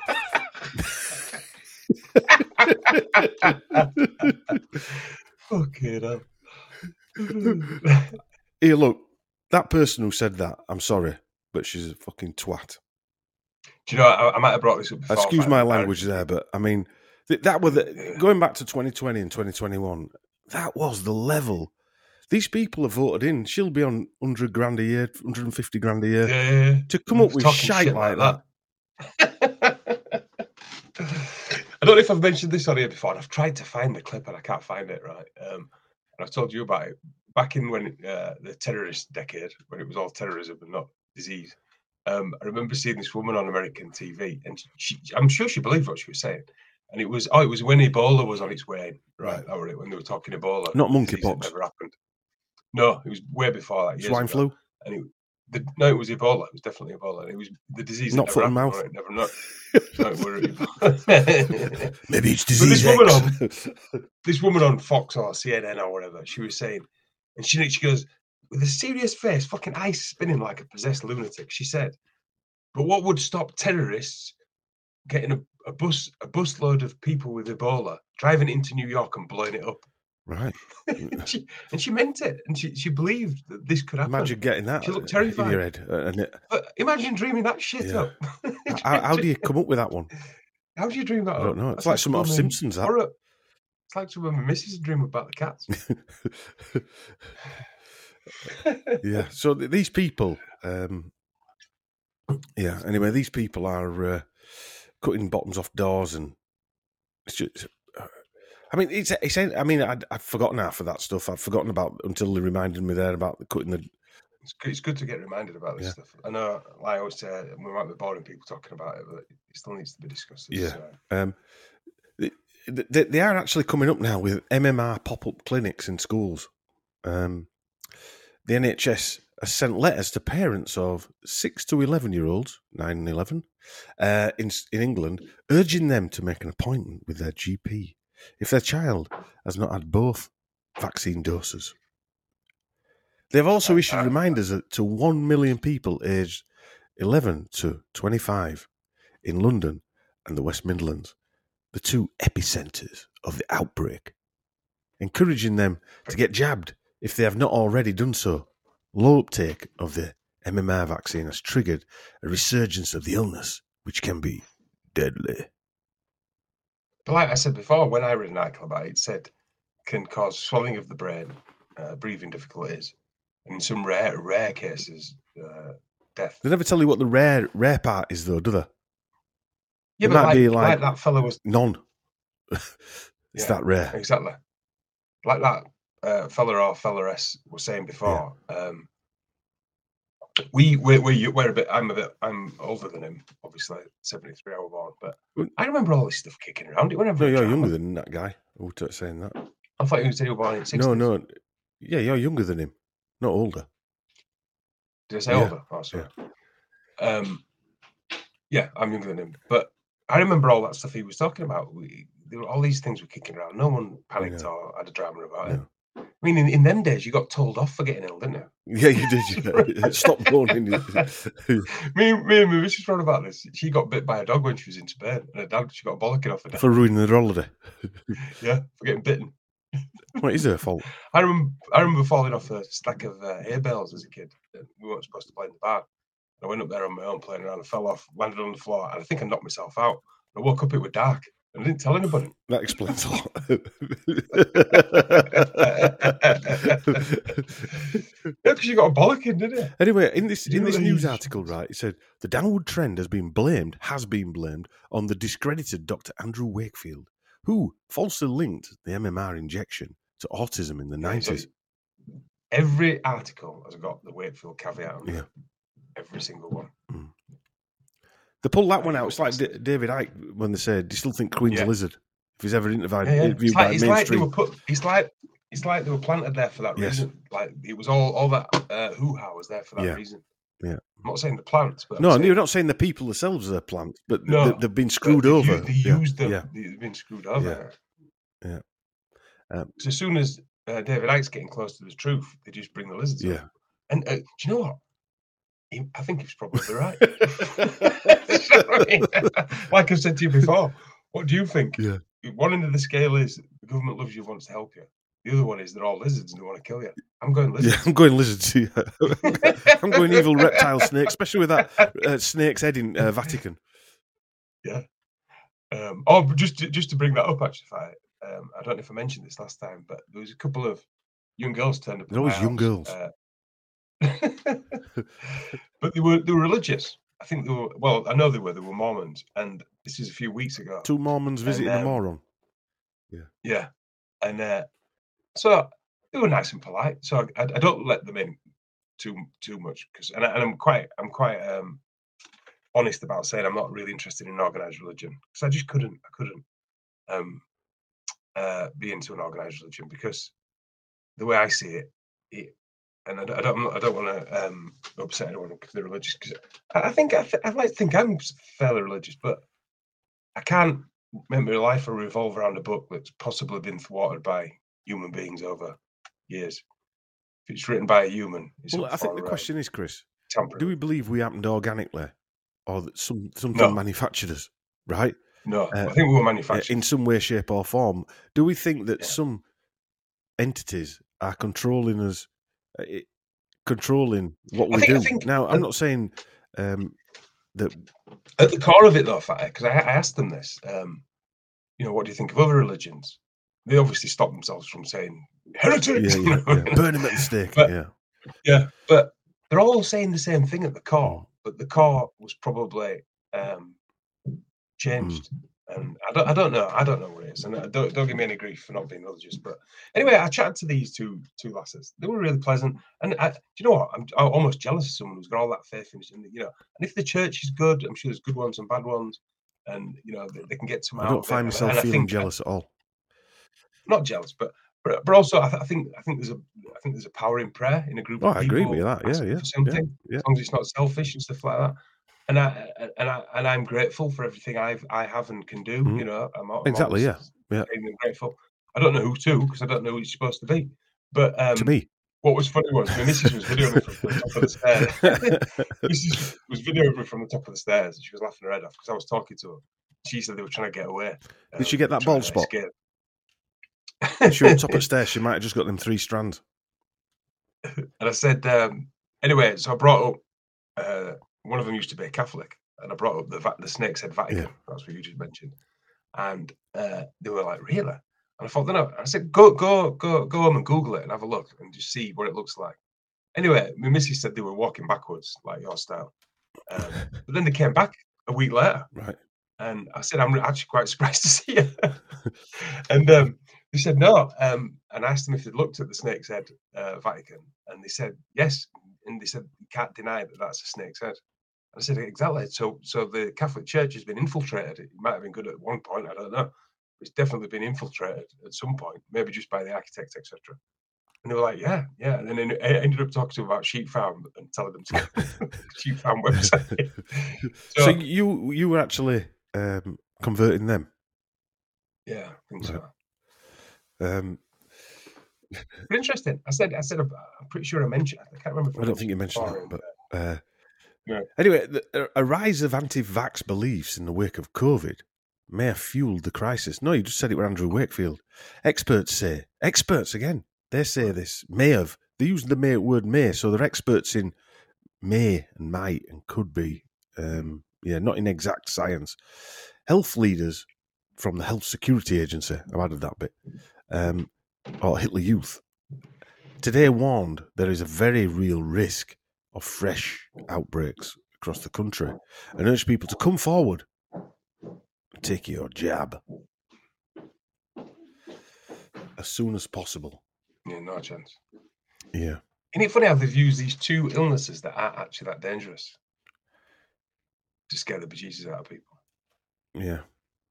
Fucking hell. Here, look, that person who said that, I'm sorry, but she's a fucking twat. Do you know, I might have brought this up before. Excuse my language there, but I mean, that was going back to 2020 and 2021, that was the level. These people have voted in. She'll be on 100 grand a year, 150 grand a year. Yeah. To come up with shit like that. I don't know if I've mentioned this on here before. I've tried to find the clip and I can't find it, right? And I've told you about it. Back in when the terrorist decade, when it was all terrorism and not disease, I remember seeing this woman on American TV, and I'm sure she believed what she was saying. And it was when Ebola was on its way, right? Or when they were talking Ebola. Not monkeypox. Never happened. No, it was way before that. Swine flu? And it was Ebola. It was definitely Ebola. And it was the disease. Not foot and mouth. Right? Never know. Maybe it's disease. This woman on Fox or CNN or whatever, she was saying, and she goes with a serious face, fucking eyes spinning like a possessed lunatic. She said, "But what would stop terrorists getting a busload of people with Ebola driving into New York and blowing it up?" Right. and she meant it, and she believed that this could happen. Imagine getting that. She looked terrified in your head. But imagine dreaming that shit up. How do you come up with that one? How do you dream that up? I don't know. It's like some of Simpsons. That. It's like some of my missus dream about the cats. Yeah. So these people. Anyway, these people are cutting bottoms off doors, and it's just. I mean, it's. I mean, I've forgotten half of that stuff. I've forgotten about until they reminded me there about cutting the. It's good to get reminded about this stuff. I know, like I always say, we might be boring people talking about it, but it still needs to be discussed. Yeah. They are actually coming up now with MMR pop-up clinics in schools. The NHS has sent letters to parents of 6 to 11-year-olds, 9 and 11, in England, urging them to make an appointment with their GP if their child has not had both vaccine doses. They've also issued reminders to 1 million people aged 11 to 25 in London and the West Midlands, the two epicentres of the outbreak, encouraging them to get jabbed if they have not already done so. Low uptake of the MMR vaccine has triggered a resurgence of the illness, which can be deadly. But like I said before, when I read an article about it, it said can cause swelling of the brain, breathing difficulties, and in some rare cases, death. They never tell you what the rare part is, though, do they? Yeah, it but might be like that fella was none. It's that rare. Exactly. Like that fella or felleress was saying before. We're a bit. I'm older than him, obviously. 73 I was born, but I remember all this stuff kicking around. It whenever. No, you're younger than that guy. Who was saying that? I thought you said you were born in 60s. No. Yeah, you're younger than him, not older. Did I say older? Oh, sorry. Yeah, I'm younger than him, but I remember all that stuff he was talking about. There were all these things were kicking around. No one panicked or had a drama about it. I mean, in them days, you got told off for getting ill, didn't you? Yeah, you did. Stop moaning. me and my missus wrote about this. She got bit by a dog when she was in Spain, and her dad, she got a bollocking off her dad. For ruining their holiday. Yeah, for getting bitten. What is their fault? I remember falling off a stack of hay bales as a kid. We weren't supposed to play in the barn. I went up there on my own playing around. I fell off, landed on the floor, and I think I knocked myself out. I woke up, it was dark, and I didn't tell anybody. That explains a lot. Yeah, because you got a bollocking, didn't you? Anyway, in this news article, right, it said the downward trend has been blamed on the discredited Dr. Andrew Wakefield, who falsely linked the MMR injection to autism in the 90s. Every article has got the Wakefield caveat on it. Every single one. They pulled that one out. It's like David Icke when they said, "Do you still think Queen's a lizard?" If he's ever interviewed by mainstream, it's like they were planted there for that reason. Like it was all that hoo-ha was there for that reason. Yeah, I'm not saying the plants, but you're not saying the people themselves are plants, but they've been screwed over. They used them. Yeah. They've been screwed over. Yeah. So as soon as David Icke's getting close to the truth, they just bring the lizards. Yeah. And do you know what? I think he's probably right. Like I've said to you before, what do you think? Yeah. One end of the scale is the government loves you, wants to help you. The other one is they're all lizards and they want to kill you. I'm going lizards. Yeah, I'm going lizards. Yeah. I'm going evil reptile snake, especially with that snake's head in Vatican. Yeah. Just to bring that up, actually, I don't know if I mentioned this last time, but there was a couple of young girls turned up. There always young girls. But they were religious. I think they were. Well, I know they were. They were Mormons, and this is a few weeks ago. 2 Mormons visiting a moron. Yeah, and so they were nice and polite. So I don't let them in too much because, and I'm quite honest about saying I'm not really interested in organised religion because I just couldn't be into an organised religion because the way I see it. And I don't want to upset anyone because they're religious. Because I like to think I'm fairly religious, but I can't make my life revolve around a book that's possibly been thwarted by human beings over years. If it's written by a human, I think the question is, Chris, tampering. Do we believe we happened organically, or that something manufactured us? Right? No, I think we were manufactured in some way, shape, or form. Do we think that some entities are controlling us? Controlling what we do. Now, I'm not saying that at the core of it, though, because I asked them this. What do you think of other religions? They obviously stopped themselves from saying heretics. Burn them at the stake. But they're all saying the same thing at the core. But the core was probably changed. And I don't know what it is, and don't give me any grief for not being religious. But anyway, I chatted to these two lasses. They were really pleasant, and do you know what? I'm almost jealous of someone who's got all that faith in And if the church is good, I'm sure there's good ones and bad ones, and they can get some. I don't find myself feeling jealous at all. Not jealous, but also I think there's a power in prayer in a group. Of I agree with that. Yeah. For something, as long as it's not selfish and stuff like that. And I'm grateful for everything I have and can do. I'm exactly. I'm grateful. I don't know who to because I don't know who it's supposed to be. But to me, what was funny was my missus was videoing me from the top of the stairs. Missus was videoing me from the top of the stairs, and she was laughing her head off because I was talking to her. She said they were trying to get away. Did she get that bald spot? She was on top of the stairs. She might have just got them 3 strands. And I said, anyway, so I brought up. One of them used to be a Catholic, and I brought up the Snake's Head Vatican. Yeah. That's what you just mentioned, and they were like, "Really?" And I thought, "No." I said, "Go home and Google it and have a look and just see what it looks like." Anyway, my missus said they were walking backwards, like your style, but then they came back a week later, right? And I said, I'm actually quite surprised to see you. And he said, no. And I asked them if they'd looked at the snake's head, Vatican, and they said, yes. And they said, you can't deny that that's a snake's head. I said, exactly. So the Catholic Church has been infiltrated. It might have been good at one point, I don't know. It's definitely been infiltrated at some point, maybe just by the architect, etc. And they were like, yeah. And then I ended up talking to them about Sheep Farm and telling them to get the Sheep Farm website. So you were actually converting them? Yeah, I think so. But interesting. I said, I'm pretty sure I mentioned. I can't remember. I don't think you mentioned that, but yeah. Anyway, a rise of anti-vax beliefs in the wake of COVID may have fueled the crisis. No, you just said it with Andrew Wakefield. Experts again. They say this may have. They use the word may, so they're experts in may and might and could be. Not in exact science. Health leaders from the Health Security Agency, I've added that bit, or Hitler Youth, today warned there is a very real risk of fresh outbreaks across the country and urged people to come forward and take your jab as soon as possible. Yeah, no chance. Yeah. Isn't it funny how they've used these two illnesses that aren't actually that dangerous to scare the bejesus out of people? Yeah.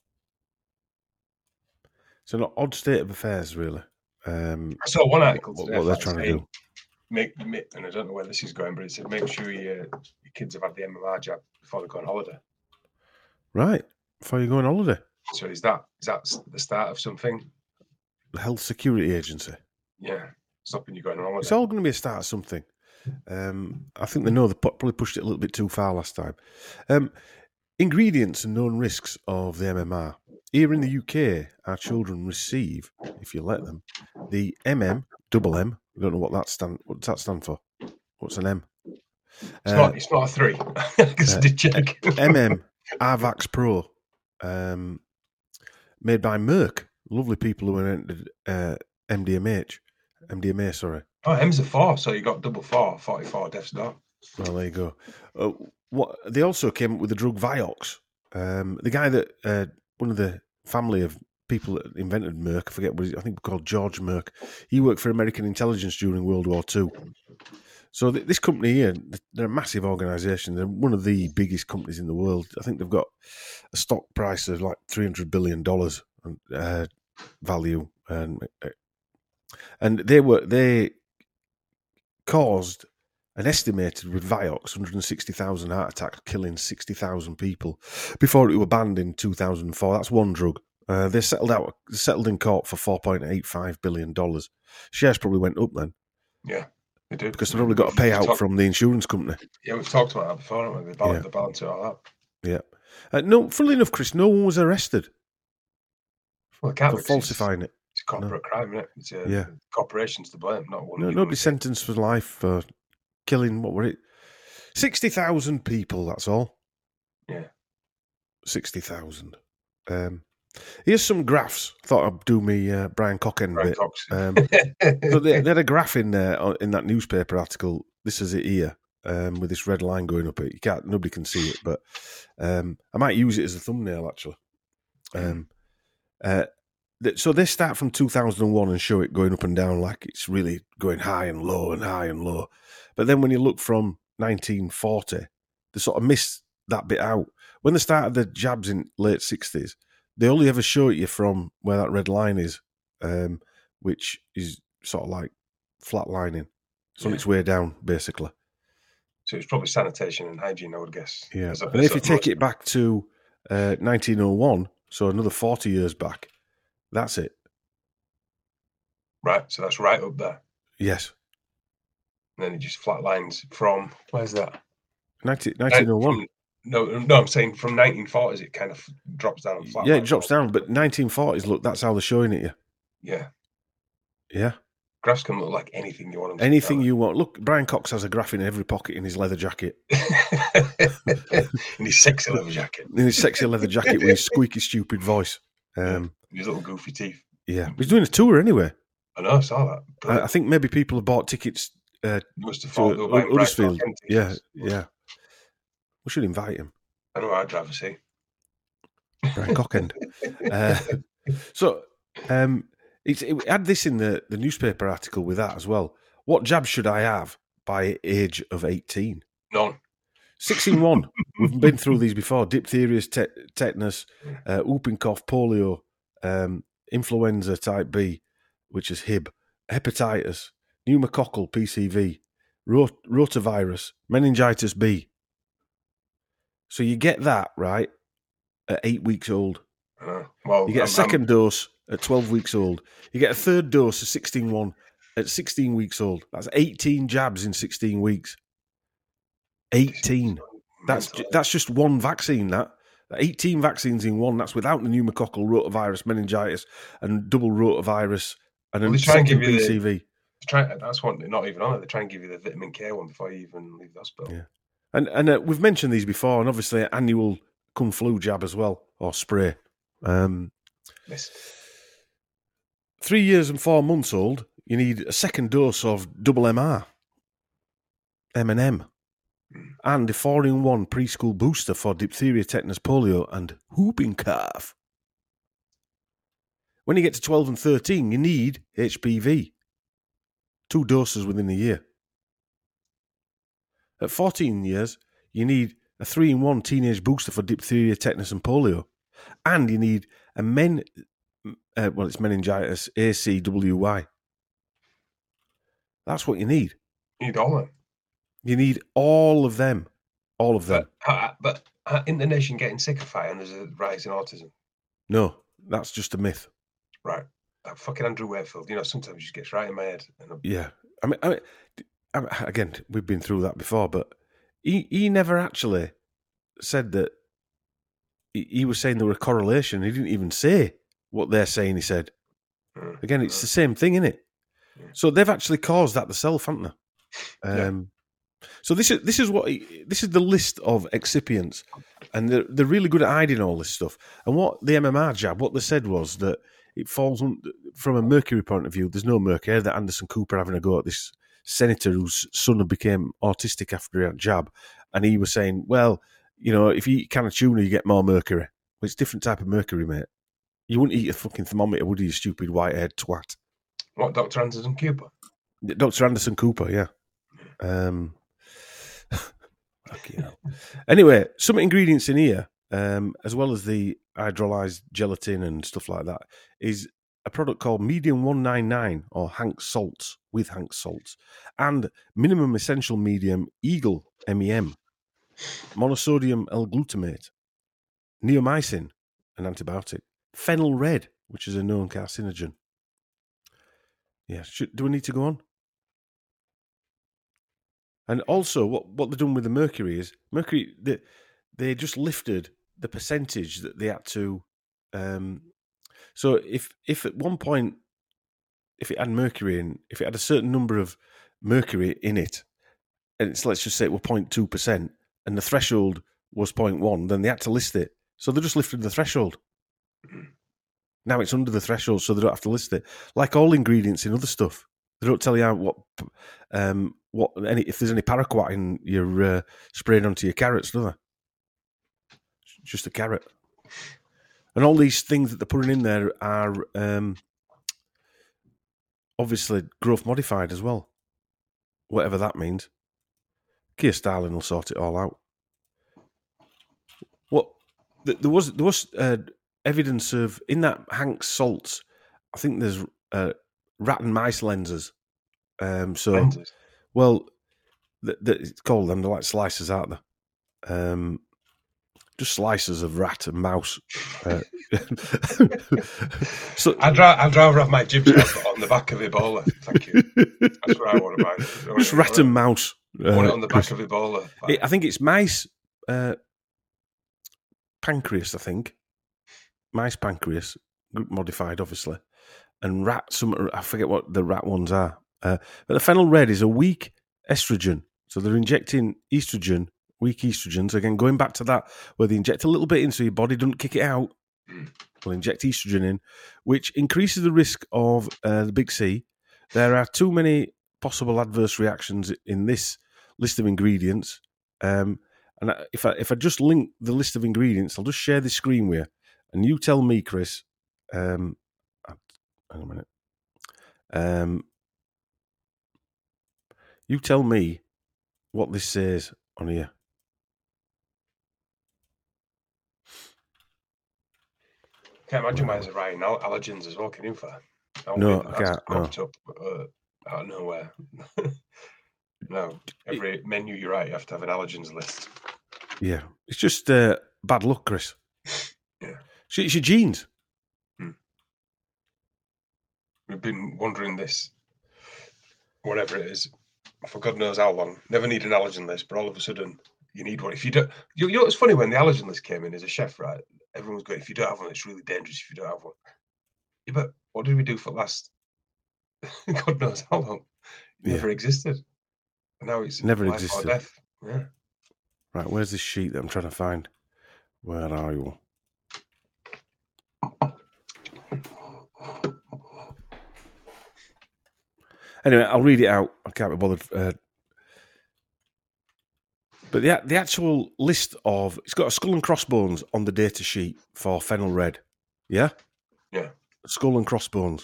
It's an odd state of affairs, really. I saw one article today. What they're trying to do. And I don't know where this is going, but it said make sure your kids have had the MMR jab before they go on holiday. Right, before you go on holiday. So is that the start of something? The Health Security Agency. Yeah, stopping you going on holiday. It's all going to be a start of something. I think they know they probably pushed it a little bit too far last time. Ingredients and known risks of the MMR. Here in the UK, our children receive, if you let them, the double M. I don't know what that stand for. What's an M? It's not a 3. Arvax Pro, made by Merck. Lovely people who entered MDMA, sorry. Oh, M's a 4, so you got double 4, 44 deaths done. Well, there you go. They also came up with the drug Vioxx. The guy that one of the family of people that invented Merck, I forget what I think called George Merck. He worked for American intelligence during World War II. So this company here, they're a massive organisation. They're one of the biggest companies in the world. I think they've got a stock price of like $300 billion value, and they caused an estimated with Vioxx 160,000 heart attacks, killing 60,000 people before it was banned in 2004. That's one drug. They settled in court for $4.85 billion. Shares probably went up then. Yeah, they did. Because they've probably got a payout from the insurance company. Yeah, we've talked about that before, haven't we? The balance of all that. Yeah. No, funnily enough, Chris, no one was arrested for falsifying it. It's a corporate crime, isn't it? Corporations to blame, not one. No, nobody sentenced for life for killing, what were it? 60,000 people, that's all. Yeah. 60,000. Here's some graphs. Thought I'd do me Brian Cocken bit. So they had a graph in there in that newspaper article. This is it here, with this red line going up it. Nobody can see it, but I might use it as a thumbnail actually. So they start from 2001 and show it going up and down like it's really going high and low and high and low. But then when you look from 1940, they sort of miss that bit out. When they started the jabs in late 60s, they only ever show it you from where that red line is, which is sort of like flatlining. It's on its way down, basically. So it's probably sanitation and hygiene, I would guess. Yeah. And if you take it back to 1901, so another 40 years back, that's it. Right, so that's right up there. Yes. And then it just flatlines from, where's that? 1901. No, I'm saying from 1940s it kind of drops down. Yeah, it drops down, but 1940s, look, that's how they're showing it you. Yeah. Yeah. Graphs can look like anything you want them to. Anything you want. Look, Brian Cox has a graph in every pocket in his leather jacket. In his sexy leather jacket. In his sexy leather jacket with his squeaky, stupid voice. His little goofy teeth. Yeah. He's doing a tour anyway. I know, I saw that. I think maybe people have bought tickets to Huddersfield. Yeah. We should invite him. I know, I'd rather see. Brian Cockend. So it had this in the newspaper article with that as well. What jab should I have by age of 18? None. 16-1. We've been through these before. Diphtheria, tetanus, whooping cough, polio, influenza type B, which is Hib, hepatitis, pneumococcal PCV, rotavirus, meningitis B. So you get that, right, at 8 weeks old. Well, you get a second dose at 12 weeks old. You get a third dose of 16-1 at 16 weeks old. That's 18 jabs in 16 weeks. 18. That's just one vaccine, that. 18 vaccines in one. That's without the pneumococcal, rotavirus, meningitis, and double rotavirus, and a second PCV. That's one, not even on it. They try and give you the vitamin K one before you even leave the hospital. Yeah. And we've mentioned these before, and obviously annual Kung Flu jab as well, or spray. 3 years and 4 months old, you need a second dose of double MR, M&M, and a 4-in-1 preschool booster for diphtheria, tetanus, polio, and whooping cough. When you get to 12 and 13, you need HPV, 2 doses within a year. At 14 years, you need a 3-in-1 teenage booster for diphtheria, tetanus, and polio. And you need a it's meningitis, ACWY. That's what you need. You need all of them. You need all of them. All of them. But isn't the nation getting sicker and there's a rise in autism? No, that's just a myth. Right. Fucking Andrew Wakefield, sometimes he just gets right in my head. Yeah. I mean, again, we've been through that before, but he never actually said that. He was saying there were a correlation. He didn't even say what they're saying he said. Again, it's the same thing, isn't it? So they've actually caused that themselves, haven't they? So this is the list of excipients, and they're really good at hiding all this stuff. And what the MMR jab, what they said was that it falls from a mercury point of view. There's no mercury. That Anderson Cooper having a go at this senator whose son became autistic after a jab, and he was saying, well, if you eat a can of tuna, you get more mercury. Well, it's a different type of mercury, mate. You wouldn't eat a fucking thermometer, would you, you stupid white-haired twat? What, Dr. Anderson Cooper? Dr. Anderson Cooper, yeah. Anyway, some ingredients in here, as well as the hydrolyzed gelatin and stuff like that, is a product called Medium 199 or Hank Salts with Hank Salts, and Minimum Essential Medium Eagle MEM, monosodium L-glutamate, neomycin, an antibiotic, fennel red, which is a known carcinogen. Yeah, do we need to go on? And also, what they've done with the mercury is they just lifted the percentage that they had to. So if at one point, if it had mercury in, if it had a certain number of mercury in it, and let's just say it were 0.2%, and the threshold was 0.1, then they had to list it. So they just lifted the threshold. Now it's under the threshold, so they don't have to list it. Like all ingredients in other stuff, they don't tell you if there's any paraquat in your spraying onto your carrots, do they? It's just a carrot. And all these things that they're putting in there are obviously growth modified as well, whatever that means. Keir Starling will sort it all out. There was evidence of, in that Hank Salts, I think there's rat and mice lenses. Lenses? Well, it's called them. They're like slices, aren't they? Just slices of rat and mouse. So I'd rather have my jib jab on the back of Ebola. Thank you. That's what I want to buy. Just rat and mouse. I want it on the back of Ebola. I think it's mice pancreas, I think. Mice pancreas, modified, obviously. And rat, I forget what the rat ones are. But the fennel red is a weak estrogen. So they're injecting estrogen, weak estrogens. Again, going back to that, where they inject a little bit in so your body doesn't kick it out. We'll inject estrogen in, which increases the risk of the big C. There are too many possible adverse reactions in this list of ingredients. And if I just link the list of ingredients, I'll just share the screen with you. And you tell me, Chris. Hang on a minute. You tell me what this says on here. Can't imagine why there's writing allergens as well. Can you? No, I can't. Cropped up out of nowhere. No, every menu you write, you have to have an allergens list. Yeah, it's just bad luck, Chris. Yeah, it's your genes. We've been wondering this, whatever it is, for God knows how long. Never need an allergen list, but all of a sudden you need one. If you don't, you know, it's funny when the allergen list came in as a chef, right? Everyone was going, if you don't have one, it's really dangerous. If you don't have one, yeah, but what did we do for the last God knows how long? It never existed. And now it's never life existed. Or death. Yeah. Right, where's this sheet that I'm trying to find? Where are you? Anyway, I'll read it out. I can't be bothered. But the actual list of... It's got a skull and crossbones on the data sheet for Fennel Red. Yeah? Yeah. Skull and crossbones.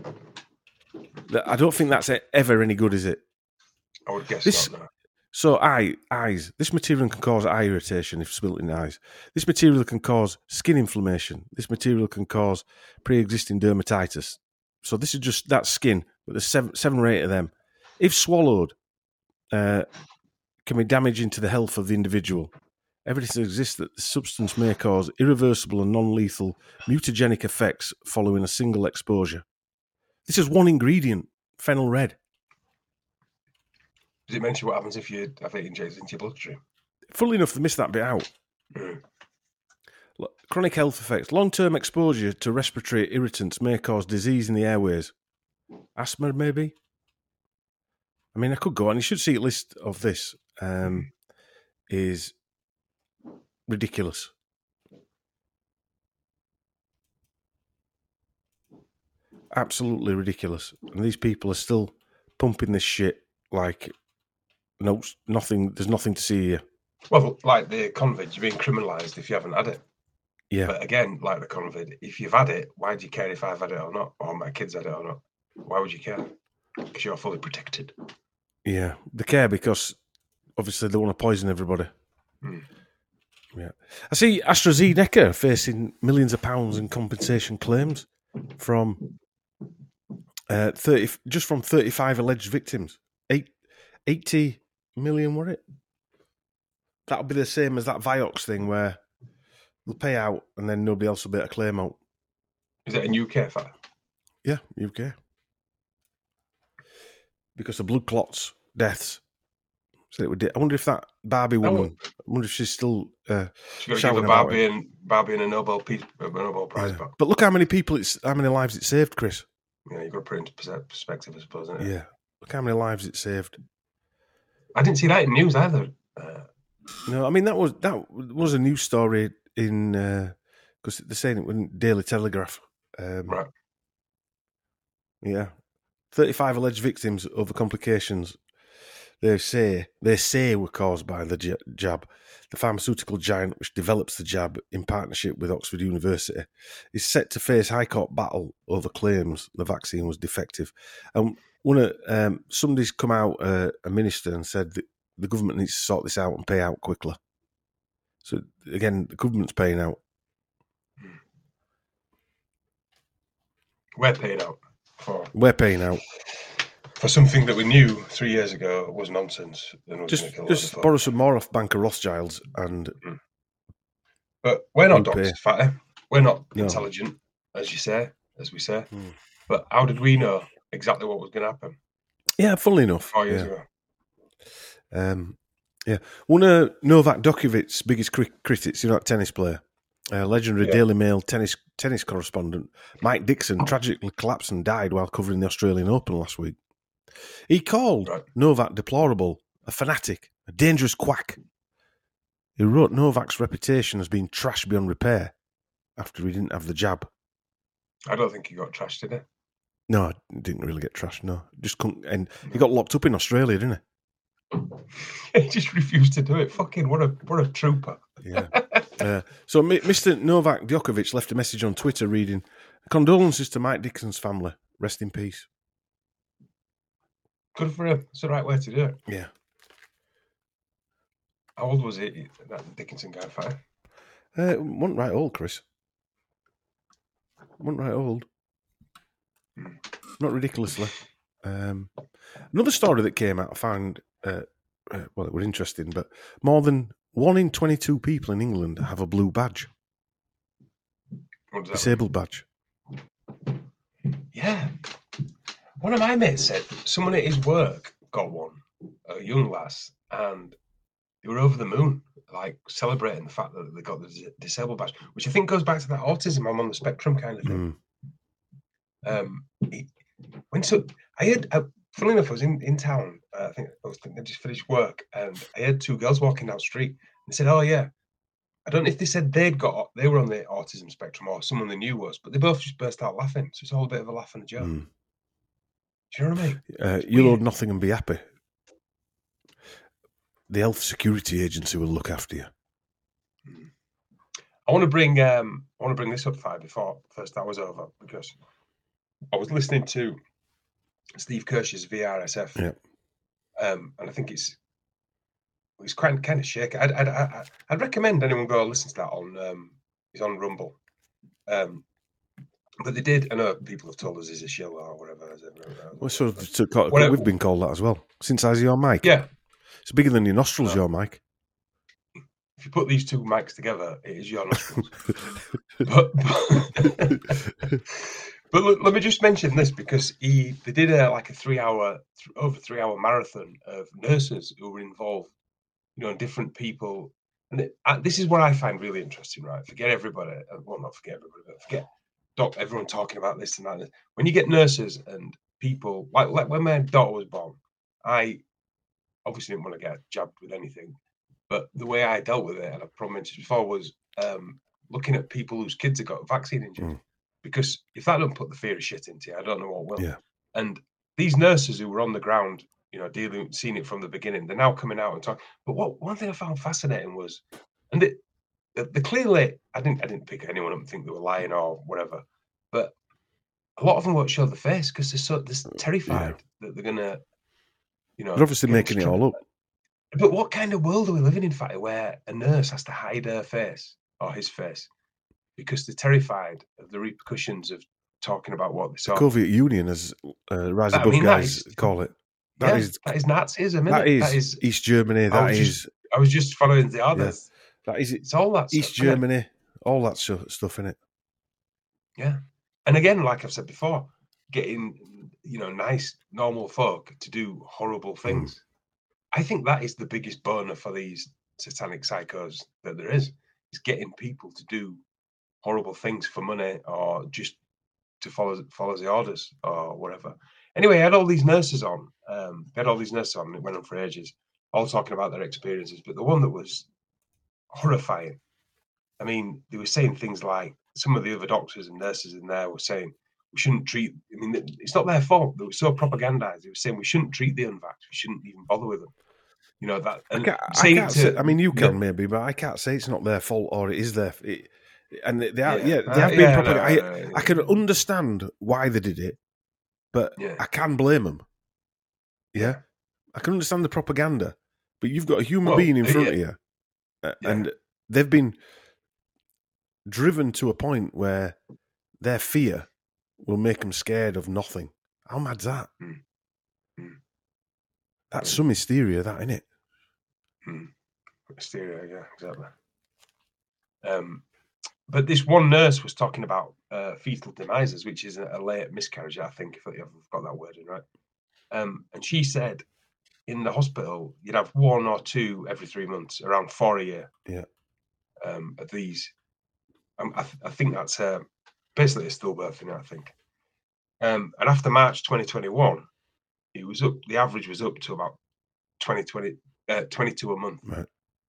I don't think that's ever any good, is it? I would guess not, no. So eyes. This material can cause eye irritation if spilt in eyes. This material can cause skin inflammation. This material can cause pre-existing dermatitis. So this is just that skin, but there's seven or eight of them. If swallowed, can be damaging to the health of the individual. Evidence exists that the substance may cause irreversible and non-lethal mutagenic effects following a single exposure. This is one ingredient, Fennel Red. Does it mention what happens if you have it injected into your bloodstream? Funnily enough, they missed that bit out. Chronic health effects. Long-term exposure to respiratory irritants may cause disease in the airways. Asthma, maybe? I mean, I could go on. You should see a list of this. Is ridiculous. Absolutely ridiculous. And these people are still pumping this shit like... No, nothing. There's nothing to see here. Well, like the Convid, you're being criminalised if you haven't had it. Yeah. But again, like the Convid, if you've had it, why do you care if I've had it or not, or my kids had it or not? Why would you care? Because you're fully protected. Yeah, they care because obviously they want to poison everybody. Yeah, I see AstraZeneca facing millions of pounds in compensation claims from 35 alleged victims. 80 million, were it? That'll be the same as that Vioxx thing where they'll pay out and then nobody else will be able to claim out. Is it a UK fact? Yeah, UK. Because of blood clots, deaths. So it would. I wonder if that Barbie woman. I wonder if she's still. She's got to give a Barbie and a Nobel Prize back. But look how many people how many lives it saved, Chris. Yeah, you've got to put it into perspective, I suppose, isn't it? Yeah. Look how many lives it saved. I didn't see that in news either. No, I mean that was a news story in because they're saying it in Daily Telegraph. Right. Yeah, 35 alleged victims over complications. They say were caused by the jab. The pharmaceutical giant, which develops the jab in partnership with Oxford University, is set to face High Court battle over claims the vaccine was defective. And somebody's come out, a minister, and said that the government needs to sort this out and pay out quickly. So again, the government's paying out. We're paying out. We're paying out. For something that we knew 3 years ago was nonsense. And just borrow some more off Bank of Rothschilds and... But we're not doctors, Fatty. We're not intelligent, as we say. But how did we know exactly what was going to happen? Yeah, funnily enough. 4 years ago. One of Novak Djokovic's biggest critics, that tennis player, legendary Daily Mail tennis correspondent, Mike Dixon, tragically collapsed and died while covering the Australian Open last week. He called Novak deplorable, a fanatic, a dangerous quack. He wrote Novak's reputation as being trashed beyond repair after he didn't have the jab. I don't think he got trashed, did he? No, he didn't really get trashed, no. Just couldn't, and he got locked up in Australia, didn't he? He just refused to do it. Fucking what a trooper. Yeah. So Mr. Novak Djokovic left a message on Twitter reading, "Condolences to Mike Dickinson's family. Rest in peace." Good for him. It's the right way to do it. Yeah. How old was he, that Dickinson guy? 5? Wasn't right old, Chris. Wasn't right old. Not ridiculously. Another story that came out, I found, it was interesting, but more than 1 in 22 people in England have a blue badge. What does that Disabled badge. Yeah. One of my mates said someone at his work got one, a young lass, and they were over the moon, like celebrating the fact that they got the disabled badge, which I think goes back to that autism, I'm on the spectrum kind of thing. I had, funnily enough, I was in town. I think I just finished work, and I had 2 girls walking down the street. And they said, "Oh yeah," I don't know if they said they were on the autism spectrum or someone they knew was, but they both just burst out laughing. So it's all a bit of a laugh and a joke. Do you know what I mean? You'll owe nothing and be happy. The Health Security Agency will look after you. I want to bring this up, Fi, before first hour's over, because I was listening to Steve Kirsch's VRSF, and I think it's quite kind of shaky. I'd recommend anyone go listen to that on he's on Rumble, but they did. I know people have told us he's a shill or whatever. We've been called that as well since I was your mic. Yeah, it's bigger than your nostrils. Your mic. If you put these 2 mics together, it is your nostrils. But look, let me just mention this, because they did over 3-hour marathon of nurses who were involved, different people. And this is what I find really interesting, right? Forget everybody. Well, not forget everybody, but forget everyone talking about this and that. When you get nurses and people, like when my daughter was born, I obviously didn't want to get jabbed with anything. But the way I dealt with it, and I probably mentioned before, was looking at people whose kids have got vaccine injured. Because if that don't put the fear of shit into you, I don't know what will. Yeah. And these nurses who were on the ground, seeing it from the beginning, they're now coming out and talking. But one thing I found fascinating was, and they clearly, I didn't pick anyone up and think they were lying or whatever, but a lot of them won't show the face because they're terrified that they're gonna, they're obviously making it all up. But what kind of world are we living in, Fatty, where a nurse has to hide her face or his face because they're terrified of the repercussions of talking about what they saw? The Soviet Union, as Rise Above guys call it. That is Nazism, that is East Germany. I was just following the others. Yeah. That is it's all that East stuff, Germany, all that stuff in it. Yeah. And again, like I've said before, getting nice, normal folk to do horrible things. I think that is the biggest boner for these satanic psychos that there is getting people to do horrible things for money or just to follow the orders or whatever. Anyway, I had all these nurses on. And it went on for ages, all talking about their experiences. But the one that was horrifying, I mean, they were saying things like, some of the other doctors and nurses in there were saying, we shouldn't treat, I mean, it's not their fault. They were so propagandized. They were saying we shouldn't treat the unvaxxed. We shouldn't even bother with them. That. And I mean, you can maybe, but I can't say it's not their fault or it is their. And they have been propaganda. I can understand why they did it, but I can blame them. Yeah, I can understand the propaganda, but you've got a human being in front of you, and they've been driven to a point where their fear will make them scared of nothing. How mad's that? That's some hysteria, that, isn't it? Hysteria, yeah, exactly. But this one nurse was talking about fetal demises, which is a late miscarriage, I think, if I've got that word in right. And she said in the hospital, you'd have 1 or 2 every 3 months, around 4 a year. Yeah. Of these. I think that's basically a stillbirth, I think. And after March 2021, it was up. The average was up to about 22 a month. Right.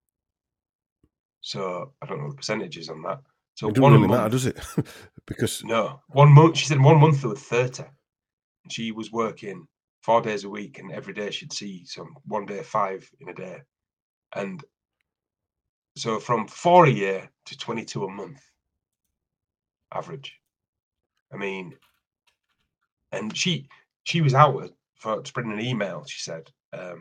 So I don't know the percentages on that. So it doesn't really matter, does it? Because no, 1 month. She said 1 month there were 30. And she was working 4 days a week, and every day she'd see one day 5 in a day, and so from 4 a year to 22 a month average. I mean, and she was out for spreading an email. She said,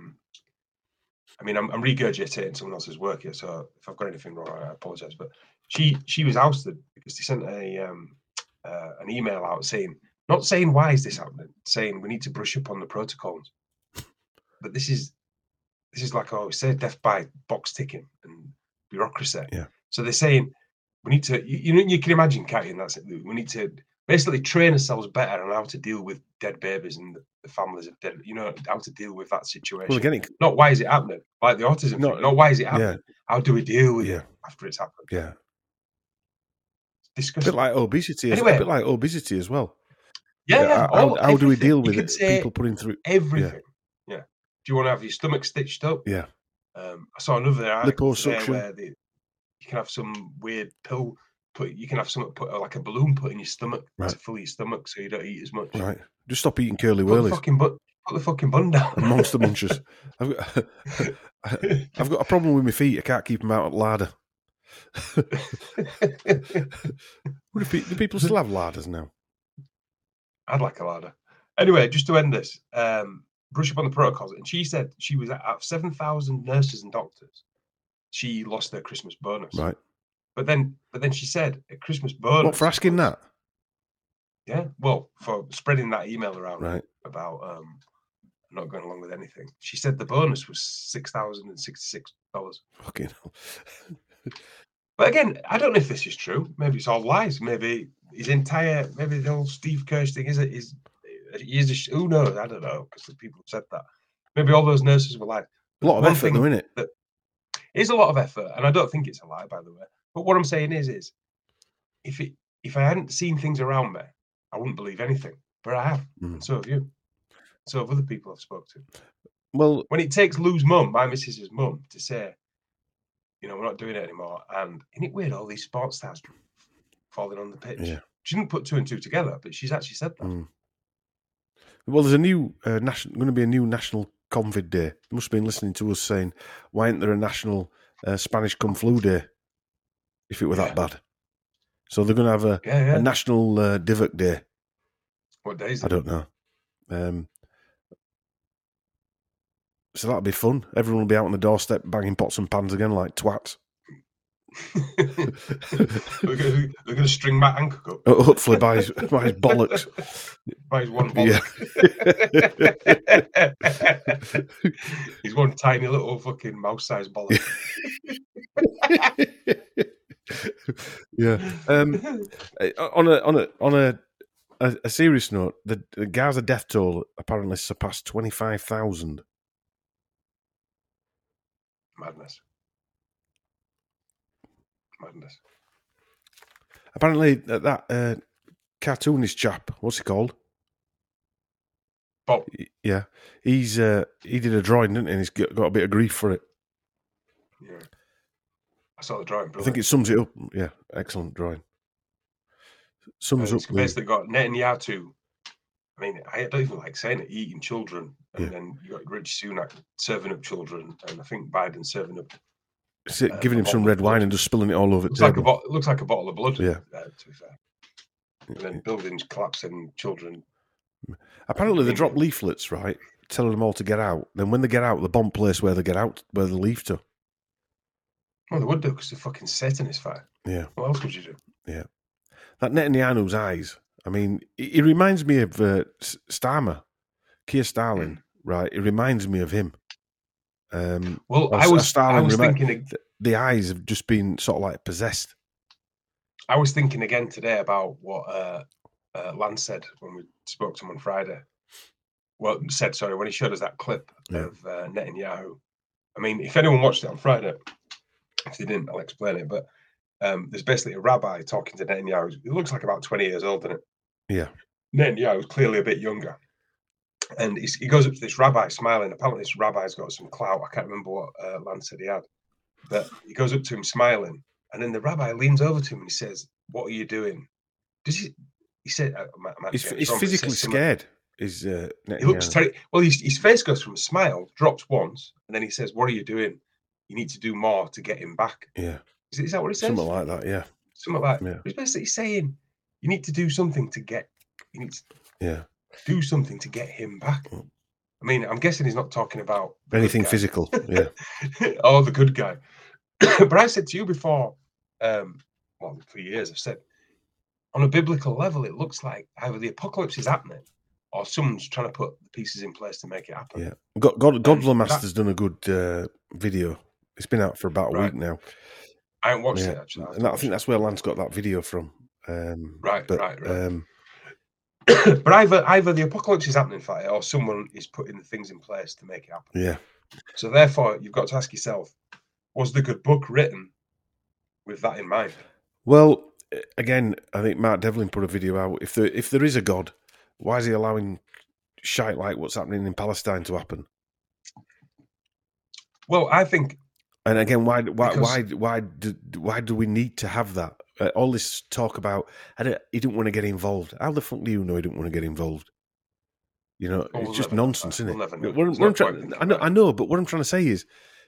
I mean, I'm regurgitating someone else's work here, so if I've got anything wrong, I apologise. But she was ousted because they sent an email out not saying why is this happening, saying we need to brush up on the protocols. But this is like, say death by box ticking and bureaucracy. Yeah. So they're saying we need to, you can imagine, Kat, and that's it. We need to basically train ourselves better on how to deal with dead babies and the families of dead, how to deal with that situation. Well, again, not why is it happening, like the autism thing. Not why is it happening. Yeah. How do we deal with it after it's happened? Yeah. It's disgusting. A bit like obesity. Anyway, a bit like obesity as well. Yeah. How do we deal with it? People putting through everything. Yeah. Do you want to have your stomach stitched up? Yeah. I saw another article liposuction, where you can have some weird pill. You can have something put like a balloon put in your stomach to fill your stomach, so you don't eat as much. Right. Just stop eating curly whirlies. Put the fucking bun down. And Monster Munchers. I've got a problem with my feet. I can't keep them out at larder. Do people still have larders now? I'd like a larder. Anyway, just to end this, brush up on the protocols. And she said she was out of 7,000 nurses and doctors, she lost their Christmas bonus. Right. But then she said a Christmas bonus. What, for asking that? Yeah. Well, for spreading that email around about not going along with anything. She said the bonus was $6,066. Fucking hell. But again, I don't know if this is true. Maybe it's all lies. Maybe the whole Steve Kirsch thing who knows? I don't know, because the people have said that. Maybe all those nurses were lying. A lot of effort, though, isn't it? It is a lot of effort, and I don't think it's a lie, by the way. But what I'm saying is if I hadn't seen things around me, I wouldn't believe anything. But I have, and so have you. So have other people I've spoken to. Well, when it takes Lou's mum, my missus's mum, to say, we're not doing it anymore, and isn't it weird, all these sports stars falling on the pitch? Yeah. She didn't put two and two together, but she's actually said that. Well, there's a new going to be a new National COVID Day. You must have been listening to us saying, why isn't there a National Spanish Kung Flu Day if it were that bad? So they're going to have a National Divot Day. What day is it? I don't know. So that'll be fun. Everyone will be out on the doorstep banging pots and pans again like twats. We're going to string Matt Hancock up. Hopefully by his bollocks. By his one bollock. Yeah. He's one tiny little fucking mouse-sized bollock. Yeah. On a serious note, the Gaza death toll apparently surpassed 25,000. Madness. Apparently, that cartoonist chap, what's he called? Bob. Yeah, he did a drawing, didn't he? And he's got a bit of grief for it. Yeah, I saw the drawing. Brilliant. I think it sums it up. Yeah, excellent drawing. Sums up. It's basically got Netanyahu. I mean, I don't even like saying it. Eating children, and then you got Rich Sunak serving up children, and I think Biden serving up. Giving him some red wine and just spilling it all over the table. It looks like a bottle of blood. Yeah. To be fair. And then buildings collapsing, children. Apparently, they drop leaflets, right, telling them all to get out. Then when they get out, the bomb place where they get out, where they leave to. Well, they would do because they're fucking Satanist fire. Yeah. What else would you do? Yeah. That Netanyahu's eyes. I mean, he reminds me of Starmer, Keir Starling, right? It reminds me of him. Well, I was thinking the eyes have just been sort of like possessed. I was thinking again today about what Lance said when we spoke to him on Friday. Well, when he showed us that clip of Netanyahu. I mean, if anyone watched it on Friday, if they didn't, I'll explain it. But there's basically a rabbi talking to Netanyahu. He looks like about 20 years old, doesn't it? Yeah. Netanyahu's clearly a bit younger. And he goes up to this rabbi smiling. Apparently this rabbi's got some clout. I can't remember what Lance said he had. But he goes up to him smiling. And then the rabbi leans over to him and he says, "What are you doing?" He said, he's physically scared. He looks terrible. Well, his face goes from a smile, drops once, and then he says, "What are you doing? You need to do more to get him back." Yeah. Is that what it says? Something like that, yeah. Something like that. Yeah. It's basically saying you need to do something to get. You need to do something to get him back. I mean, I'm guessing he's not talking about anything physical, yeah. Oh, the good guy. But I said to you before, well, for years, I've said, on a biblical level, it looks like either the apocalypse is happening or someone's trying to put the pieces in place to make it happen. Yeah. Godler Master's done a good video. It's been out for about a week now. I haven't watched it, actually. And I think that's where Lance got that video from. Right. But either the apocalypse is happening for it or someone is putting the things in place to make it happen. Yeah. So therefore, you've got to ask yourself, was the good book written with that in mind? Well, again, I think Mark Devlin put a video out. If there is a God, why is he allowing shite like what's happening in Palestine to happen? Well, I think, and again, why do we need to have that? All this talk about he didn't want to get involved. How the fuck do you know he didn't want to get involved? You know, it's just nonsense, isn't it? I know, but what I'm trying to say is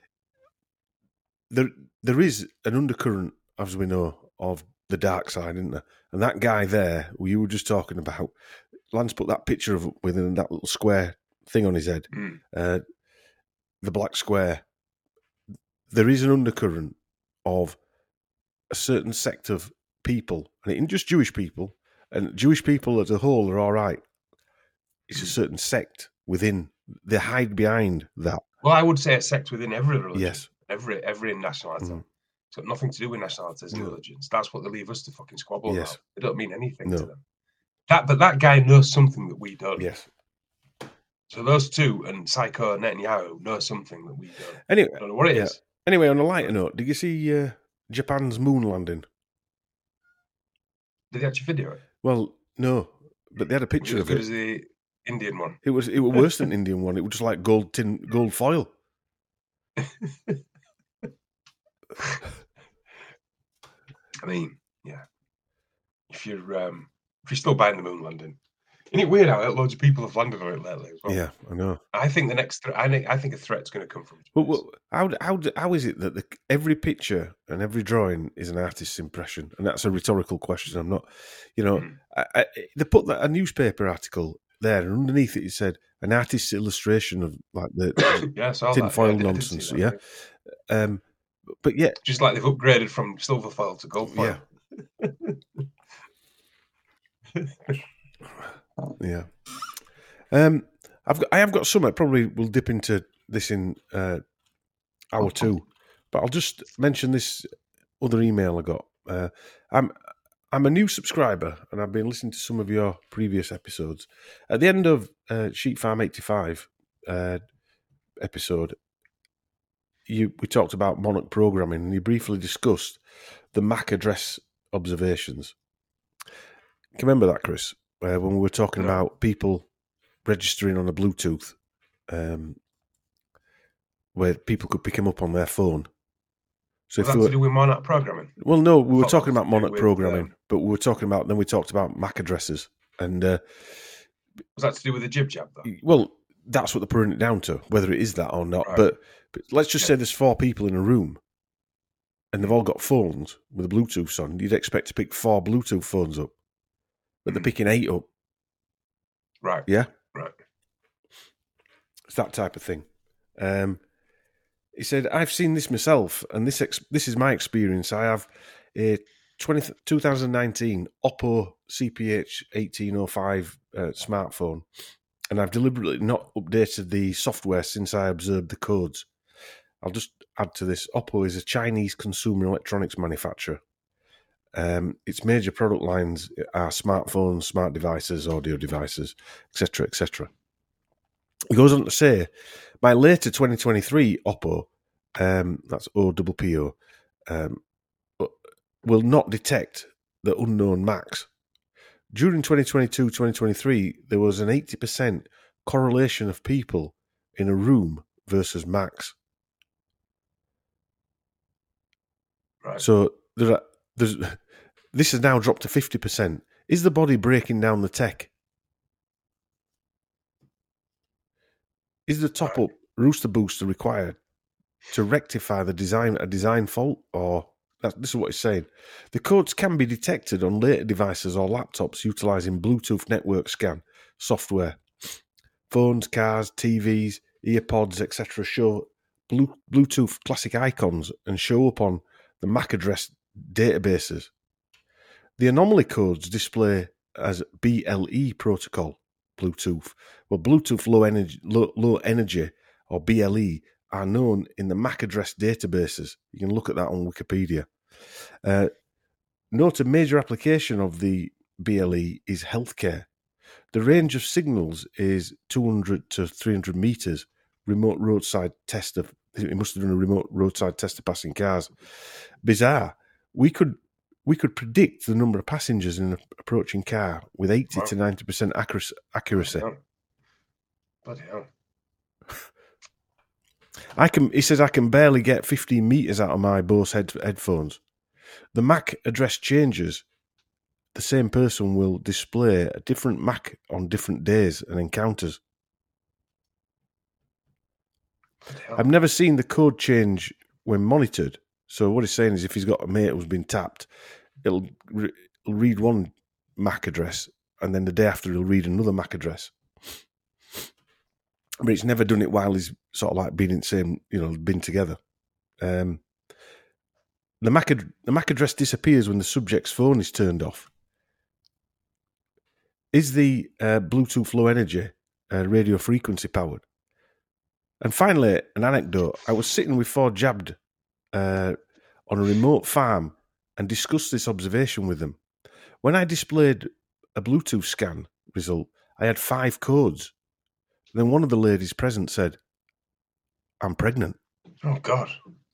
there is an undercurrent, as we know, of the dark side, isn't there? And that guy there, who you were just talking about, Lance put that picture of with that little square thing on his head, the black square. There is an undercurrent of a certain sect of people, and it isn't just Jewish people, and Jewish people as a whole are all right. It's a certain sect within. They hide behind that. Well, I would say a sect within every religion. Yes. Every nationality. It's got nothing to do with nationalities and religions. That's what they leave us to fucking squabble about. They don't mean anything to them. But that guy knows something that we don't. Yes. So those two and Psycho Netanyahu know something that we don't. Anyway, I don't know what it is. Anyway, on a lighter note, did you see Japan's moon landing? Did they actually video it? Well, no, but they had a picture of it. As good as the Indian one. It was worse than the Indian one. It was just like gold foil. I mean, yeah. If you're still buying the moon landing, isn't it weird how loads of people have landed on it lately as well? Yeah, I know. I think the next I think a threat's going to come from. Well, how is it that every picture and every drawing is an artist's impression? And that's a rhetorical question. I'm not, they put a newspaper article there, and underneath it said an artist's illustration of like the tinfoil nonsense. Yeah. But yeah, just like they've upgraded from silver foil to gold foil. Yeah. I have got some. Probably we'll dip into this in hour 2, but I'll just mention this other email I got. I'm a new subscriber, and I've been listening to some of your previous episodes. At the end of Sheep Farm 85 episode, we talked about Monarch programming, and you briefly discussed the MAC address observations. Can you remember that, Chris? When we were talking about people registering on a Bluetooth, where people could pick them up on their phone. So was that to do with Monarch programming? Well, no, we were talking about Monarch programming, but we talked about MAC addresses, and was that to do with the jib jab? Though? Well, that's what they're putting it down to, whether it is that or not. Right. But let's just say there's 4 people in a room, and they've all got phones with a Bluetooth on. You'd expect to pick 4 Bluetooth phones up, but they're picking 8 up. Right. Yeah. Right. It's that type of thing. He said, "I've seen this myself, and this is my experience. I have a 2019 Oppo CPH 1805 smartphone, and I've deliberately not updated the software since I observed the codes. I'll just add to this, Oppo is a Chinese consumer electronics manufacturer. Its major product lines are smartphones, smart devices, audio devices, etc., etc." He goes on to say, "My later 2023 Oppo, that's OPPO, will not detect the unknown MACs. During 2022-2023, there was an 80% correlation of people in a room versus MACs. Right. So this has now dropped to 50%. Is the body breaking down the tech? Is the top-up rooster booster required to rectify a design fault, or This is what it's saying. The codes can be detected on later devices or laptops utilising Bluetooth network scan software. Phones, cars, TVs, earpods, etc. show Bluetooth classic icons and show up on the MAC address databases. The anomaly codes display as BLE protocol Bluetooth. Well, Bluetooth low energy or BLE are known in the MAC address databases. You can look at that on Wikipedia. Note a major application of the BLE is healthcare. The range of signals is 200 to 300 meters. Remote roadside test of it must have done a remote roadside test of passing cars. Bizarre. We could predict the number of passengers in an approaching car with 80 to 90% accuracy. Bloody hell. He says I can barely get 15 meters out of my Bose headphones. The MAC address changes. The same person will display a different MAC on different days and encounters. I've never seen the code change when monitored. So what he's saying is if he's got a mate who's been tapped, it'll read one MAC address and then the day after he'll read another MAC address. But he's never done it while he's sort of like been in the same, been together. The MAC address disappears when the subject's phone is turned off. Is the Bluetooth low energy radio frequency powered? And finally, an anecdote. I was sitting with 4Jabbed on a remote farm and discussed this observation with them. When I displayed a Bluetooth scan result, I had 5 codes. Then one of the ladies present said, "I'm pregnant." Oh, God.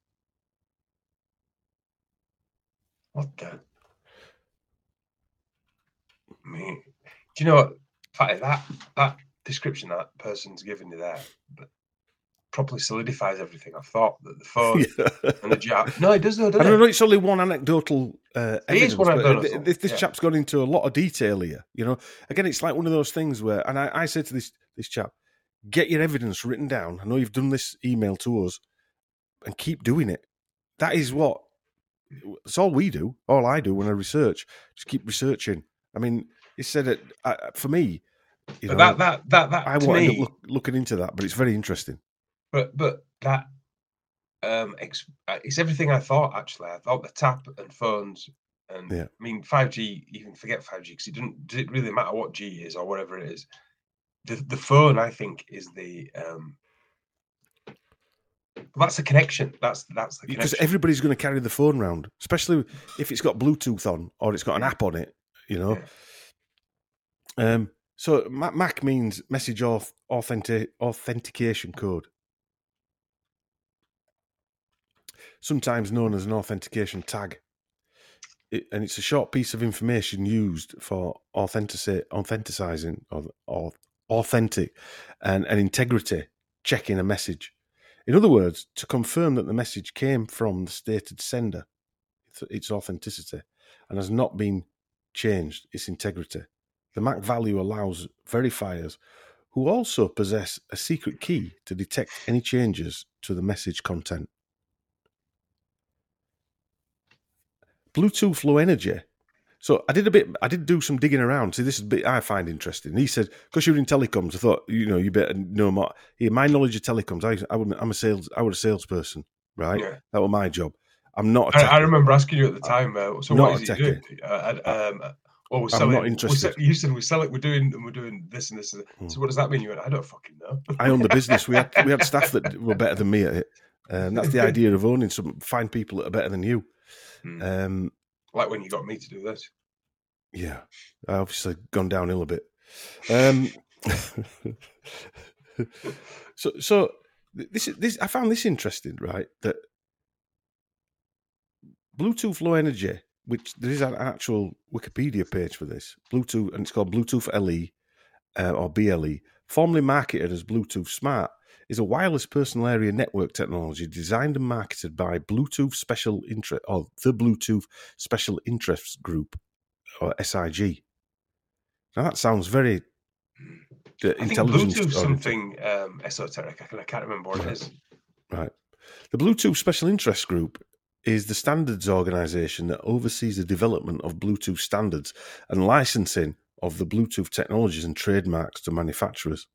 What the? I mean, do you know what? Fatty, that description that person's given you there properly solidifies everything. I thought that the phone and the jab. No, it does, though, doesn't it? I know it's only one anecdotal evidence. It is one anecdotal. This chap's gone into a lot of detail here. Again, it's like one of those things where, and I said to this chap, get your evidence written down. I know you've done this email to us, and keep doing it. That is what. It's all we do. All I do when I research, just keep researching. I mean, he said it for me. But that I won't end up looking into that, but it's very interesting. But that it's everything I thought. Actually, I thought the tap and phones, and I mean 5G. Even forget 5G because it doesn't really matter what G is or whatever it is. The phone, I think, is the. That's the connection. That's the connection. Because everybody's going to carry the phone around, especially if it's got Bluetooth on or it's got an app on it. So MAC means message authentication code, sometimes known as an authentication tag. And it's a short piece of information used for authenticizing or authentic and integrity checking a message. In other words, to confirm that the message came from the stated sender, its authenticity, and has not been changed, its integrity. The MAC value allows verifiers who also possess a secret key to detect any changes to the message content. Bluetooth low energy. So I did do some digging around. See, this is a bit I find interesting. He said, because you're in telecoms, I thought, you better know more. Here, my knowledge of telecoms, I was a salesperson, right? Yeah. That was my job. I'm not a techie. I remember asking you at the time, so what is he doing? We're selling. I'm not interested. You said we're selling, we're doing this and this. So what does that mean? You went, I don't fucking know. I own the business. We had staff that were better than me at it. That's the idea of owning find people that are better than you. Like when you got me to do this. Yeah, I obviously gone downhill a bit. So this I found this interesting, right? That Bluetooth low energy, which there is an actual Wikipedia page for this, Bluetooth, and it's called Bluetooth LE or BLE, formerly marketed as Bluetooth Smart, is a wireless personal area network technology designed and marketed by Bluetooth Special Interest or the Bluetooth Special Interests Group or SIG. Now that sounds very intelligent. I think Bluetooth something esoteric. I can't remember what it is. Right. The Bluetooth Special Interest Group is the standards organisation that oversees the development of Bluetooth standards and licensing of the Bluetooth technologies and trademarks to manufacturers.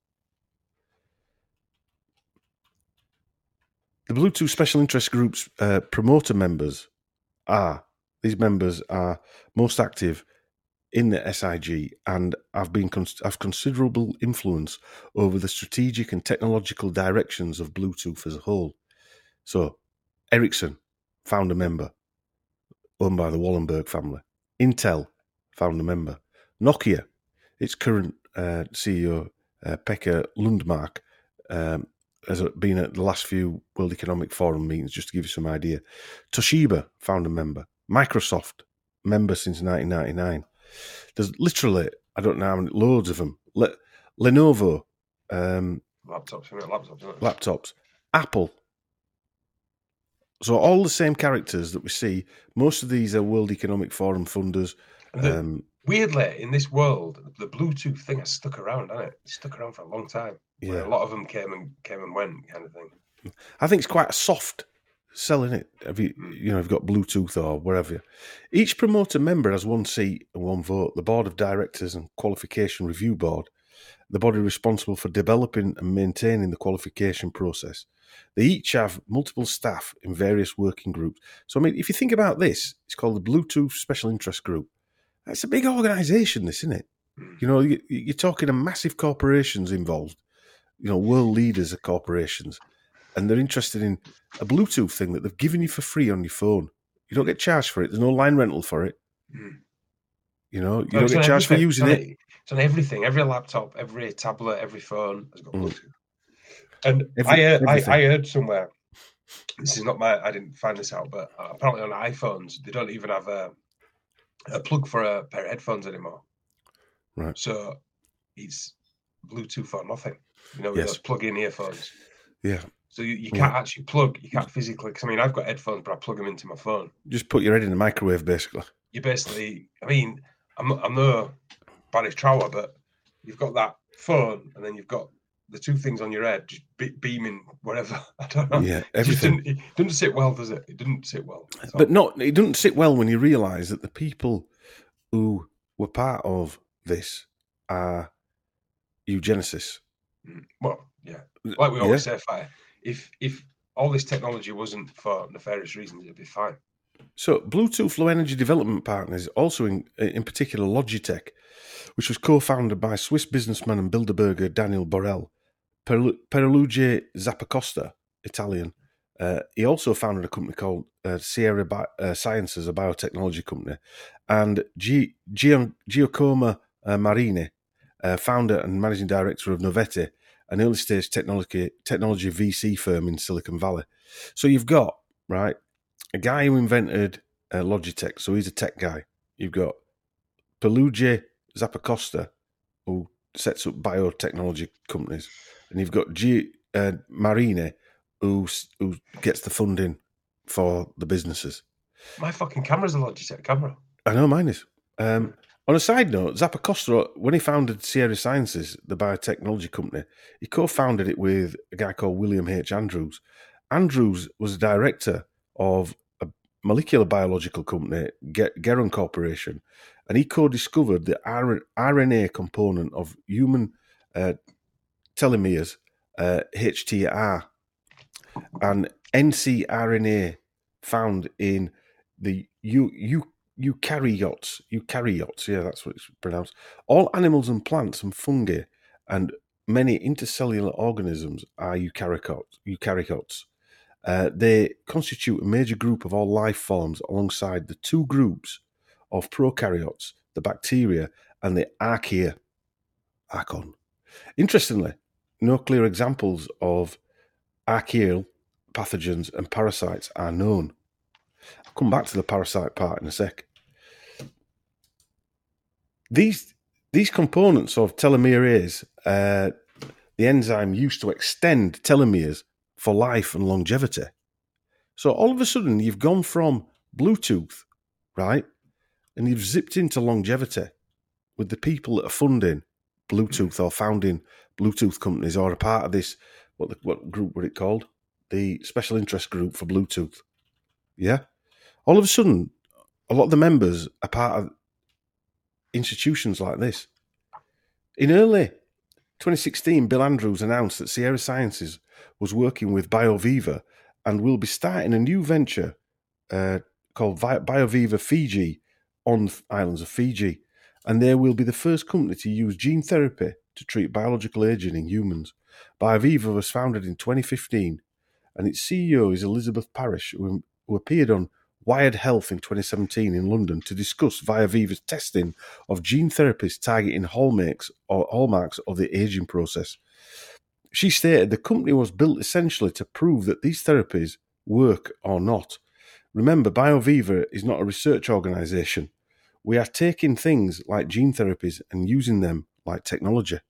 The Bluetooth Special Interest Group's promoter members are most active in the SIG and have considerable influence over the strategic and technological directions of Bluetooth as a whole. So, Ericsson, founder member, owned by the Wallenberg family. Intel, founder member. Nokia, its current CEO, Pekka Lundmark, has been at the last few World Economic Forum meetings, just to give you some idea. Toshiba, founder member. Microsoft, member since 1999. There's literally, I don't know how many, loads of them. Lenovo. Laptops. Apple. So all the same characters that we see, most of these are World Economic Forum funders. Weirdly, in this world, the Bluetooth thing has stuck around, hasn't it? It's stuck around for a long time. Yeah. A lot of them came and went, kind of thing. I think it's quite a soft sell, isn't it? You've got Bluetooth or wherever. Each promoter member has one seat and one vote. The Board of Directors and Qualification Review Board, the body responsible for developing and maintaining the qualification process. They each have multiple staff in various working groups. So, I mean, if you think about this, it's called the Bluetooth Special Interest Group. It's a big organisation, this, isn't it? You know, you're talking of massive corporations involved, world leaders of corporations, and they're interested in a Bluetooth thing that they've given you for free on your phone. You don't get charged for it. There's no line rental for it. You don't get charged for using it. It's on everything. Every laptop, every tablet, every phone has got Bluetooth. And I heard somewhere, this is not I didn't find this out, but apparently on iPhones, they don't even have a plug for a pair of headphones anymore. Right. So it's Bluetooth or nothing. With those plug-in earphones. Yeah. So you can't actually plug, you can't physically, because I've got headphones, but I plug them into my phone. Just put your head in the microwave, basically. You basically, I'm no Barry Trower, but you've got that phone, and then you've got the two things on your head, just beaming whatever. I don't know. Yeah, everything. It didn't sit well, does it? It didn't sit well. But it doesn't sit well when you realise that the people who were part of this are eugenicists. Well, yeah. Like we always say, if all this technology wasn't for nefarious reasons, it'd be fine. So Bluetooth Low Energy Development Partners, also in particular Logitech, which was co-founded by Swiss businessman and Bilderberger Daniel Borrell, Pierluigi Zappacosta, Italian. He also founded a company called Sierra Sciences, a biotechnology company, and Giacomo Marini, founder and managing director of Noveti, an early-stage technology VC firm in Silicon Valley. So you've got, right, a guy who invented Logitech, so he's a tech guy. You've got Pierluigi Zappacosta, who sets up biotechnology companies, and you've got Marini, who gets the funding for the businesses. My fucking camera's a Logitech camera. I know, mine is. On a side note, Zappacosta, when he founded Sierra Sciences, the biotechnology company, he co-founded it with a guy called William H. Andrews. Andrews was a director of a molecular biological company, Geron Corporation, and he co-discovered the RNA component of human telomeres, HTR, and ncRNA found in the eukaryotes, yeah, that's what it's pronounced. All animals and plants and fungi and many intercellular organisms are eukaryotes. They constitute a major group of all life forms alongside the two groups of prokaryotes, the bacteria and the archaea. Interestingly, no clear examples of archaeal pathogens and parasites are known. I'll come back to the parasite part in a sec. These components of telomerase, the enzyme used to extend telomeres for life and longevity. So all of a sudden, you've gone from Bluetooth, right, and you've zipped into longevity with the people that are funding Bluetooth or founding Bluetooth companies or a part of this, what group were it called? The Special Interest Group for Bluetooth. Yeah? All of a sudden, a lot of the members are part of institutions like this. In early 2016, Bill Andrews announced that Sierra Sciences was working with BioViva and will be starting a new venture called BioViva Fiji on the islands of Fiji. And they will be the first company to use gene therapy to treat biological aging in humans. BioViva was founded in 2015, and its CEO is Elizabeth Parrish, who appeared on Wired Health in 2017 in London to discuss BioViva's testing of gene therapies targeting hallmarks of the aging process. She stated the company was built essentially to prove that these therapies work or not. Remember, BioViva is not a research organisation. We are taking things like gene therapies and using them like technology.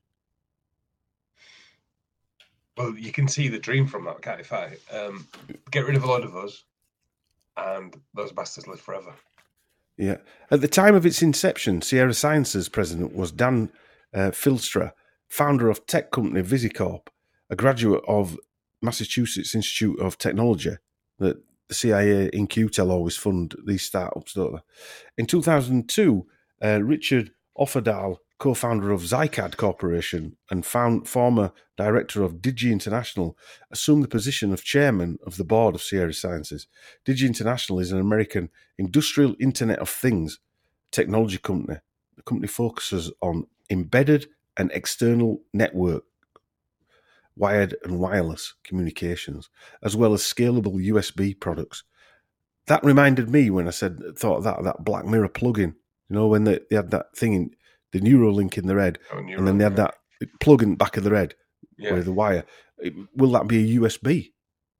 Well, you can see the dream from that, can't you? Get rid of a lot of us, and those bastards live forever. Yeah. At the time of its inception, Sierra Sciences president was Dan Filstra, founder of tech company VisiCorp, a graduate of Massachusetts Institute of Technology. That the CIA in QTEL always fund these startups, don't they? In 2002, Richard Offerdahl, co-founder of Zycad Corporation and former director of Digi International, assumed the position of chairman of the board of Sierra Sciences. Digi International is an American industrial Internet of Things technology company. The company focuses on embedded and external network, wired and wireless communications, as well as scalable USB products. That reminded me when I thought that Black Mirror plugin, when they had that thing in the Neuralink in their head, and then they had that plug in the back of their head with the wire. Will that be a USB?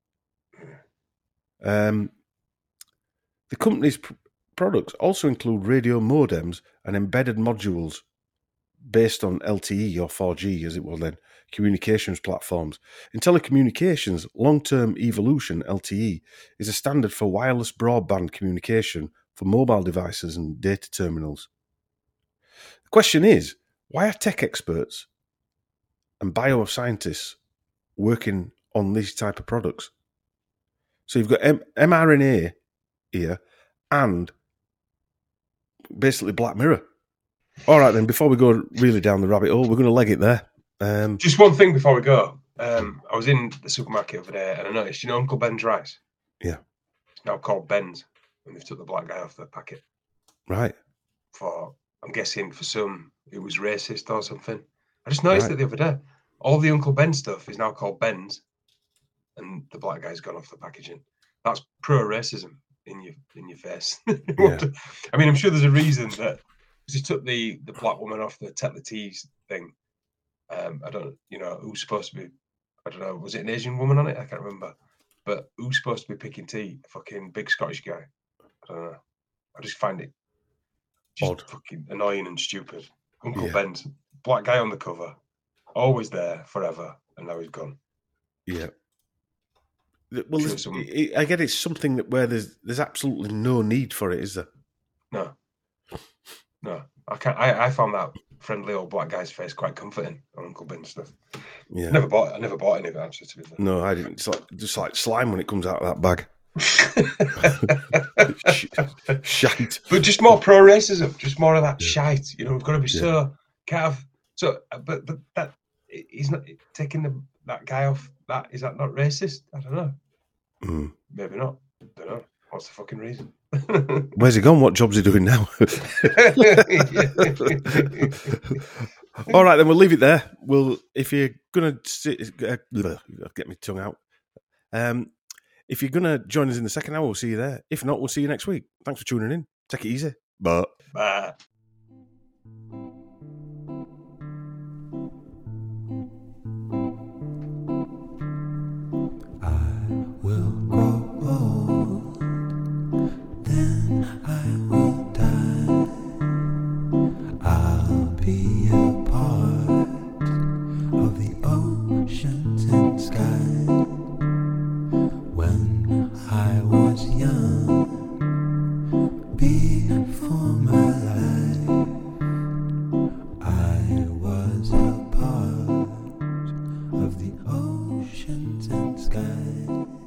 The company's products also include radio modems and embedded modules based on LTE or 4G, as it was then, communications platforms. In telecommunications, long-term evolution, LTE, is a standard for wireless broadband communication for mobile devices and data terminals. The question is, why are tech experts and bioscientists working on these type of products? So you've got mRNA here and basically Black Mirror. All right, then, before we go really down the rabbit hole, we're going to leg it there. Just one thing before we go. I was in the supermarket over there and I noticed, Uncle Ben's rice? Yeah. It's now called Ben's, and they've took the black guy off the packet. Right. I'm guessing for some, it was racist or something. I just noticed it the other day. All the Uncle Ben stuff is now called Ben's, and the black guy's gone off the packaging. That's pro-racism in your face. Yeah. I mean, I'm sure there's a reason that he took the black woman off the Tetler Teas thing. I don't who's supposed to be, I don't know, was it an Asian woman on it? I can't remember. But who's supposed to be picking tea? A fucking big Scottish guy. I don't know. I just find it just odd. Fucking annoying and stupid. Uncle Ben's, black guy on the cover, always there forever, and now he's gone. Yeah. Well, I get it's something where there's absolutely no need for it, is there? No, I can't. I found that friendly old black guy's face quite comforting on Uncle Ben's stuff. Yeah, I never bought any of it, actually, to be fair. No, I didn't. It's just like slime when it comes out of that bag. Shite. But just more pro racism, just more of that shite. We've got to be so kind of so. But that he's not taking that guy off. Is that not racist? I don't know. Maybe not. I don't know. What's the fucking reason? Where's he gone? What job's he doing now? All right, then we'll leave it there. If you're gonna get my tongue out. If you're gonna join us in the second hour, we'll see you there. If not, we'll see you next week. Thanks for tuning in. Take it easy. Bye. Oceans and sky.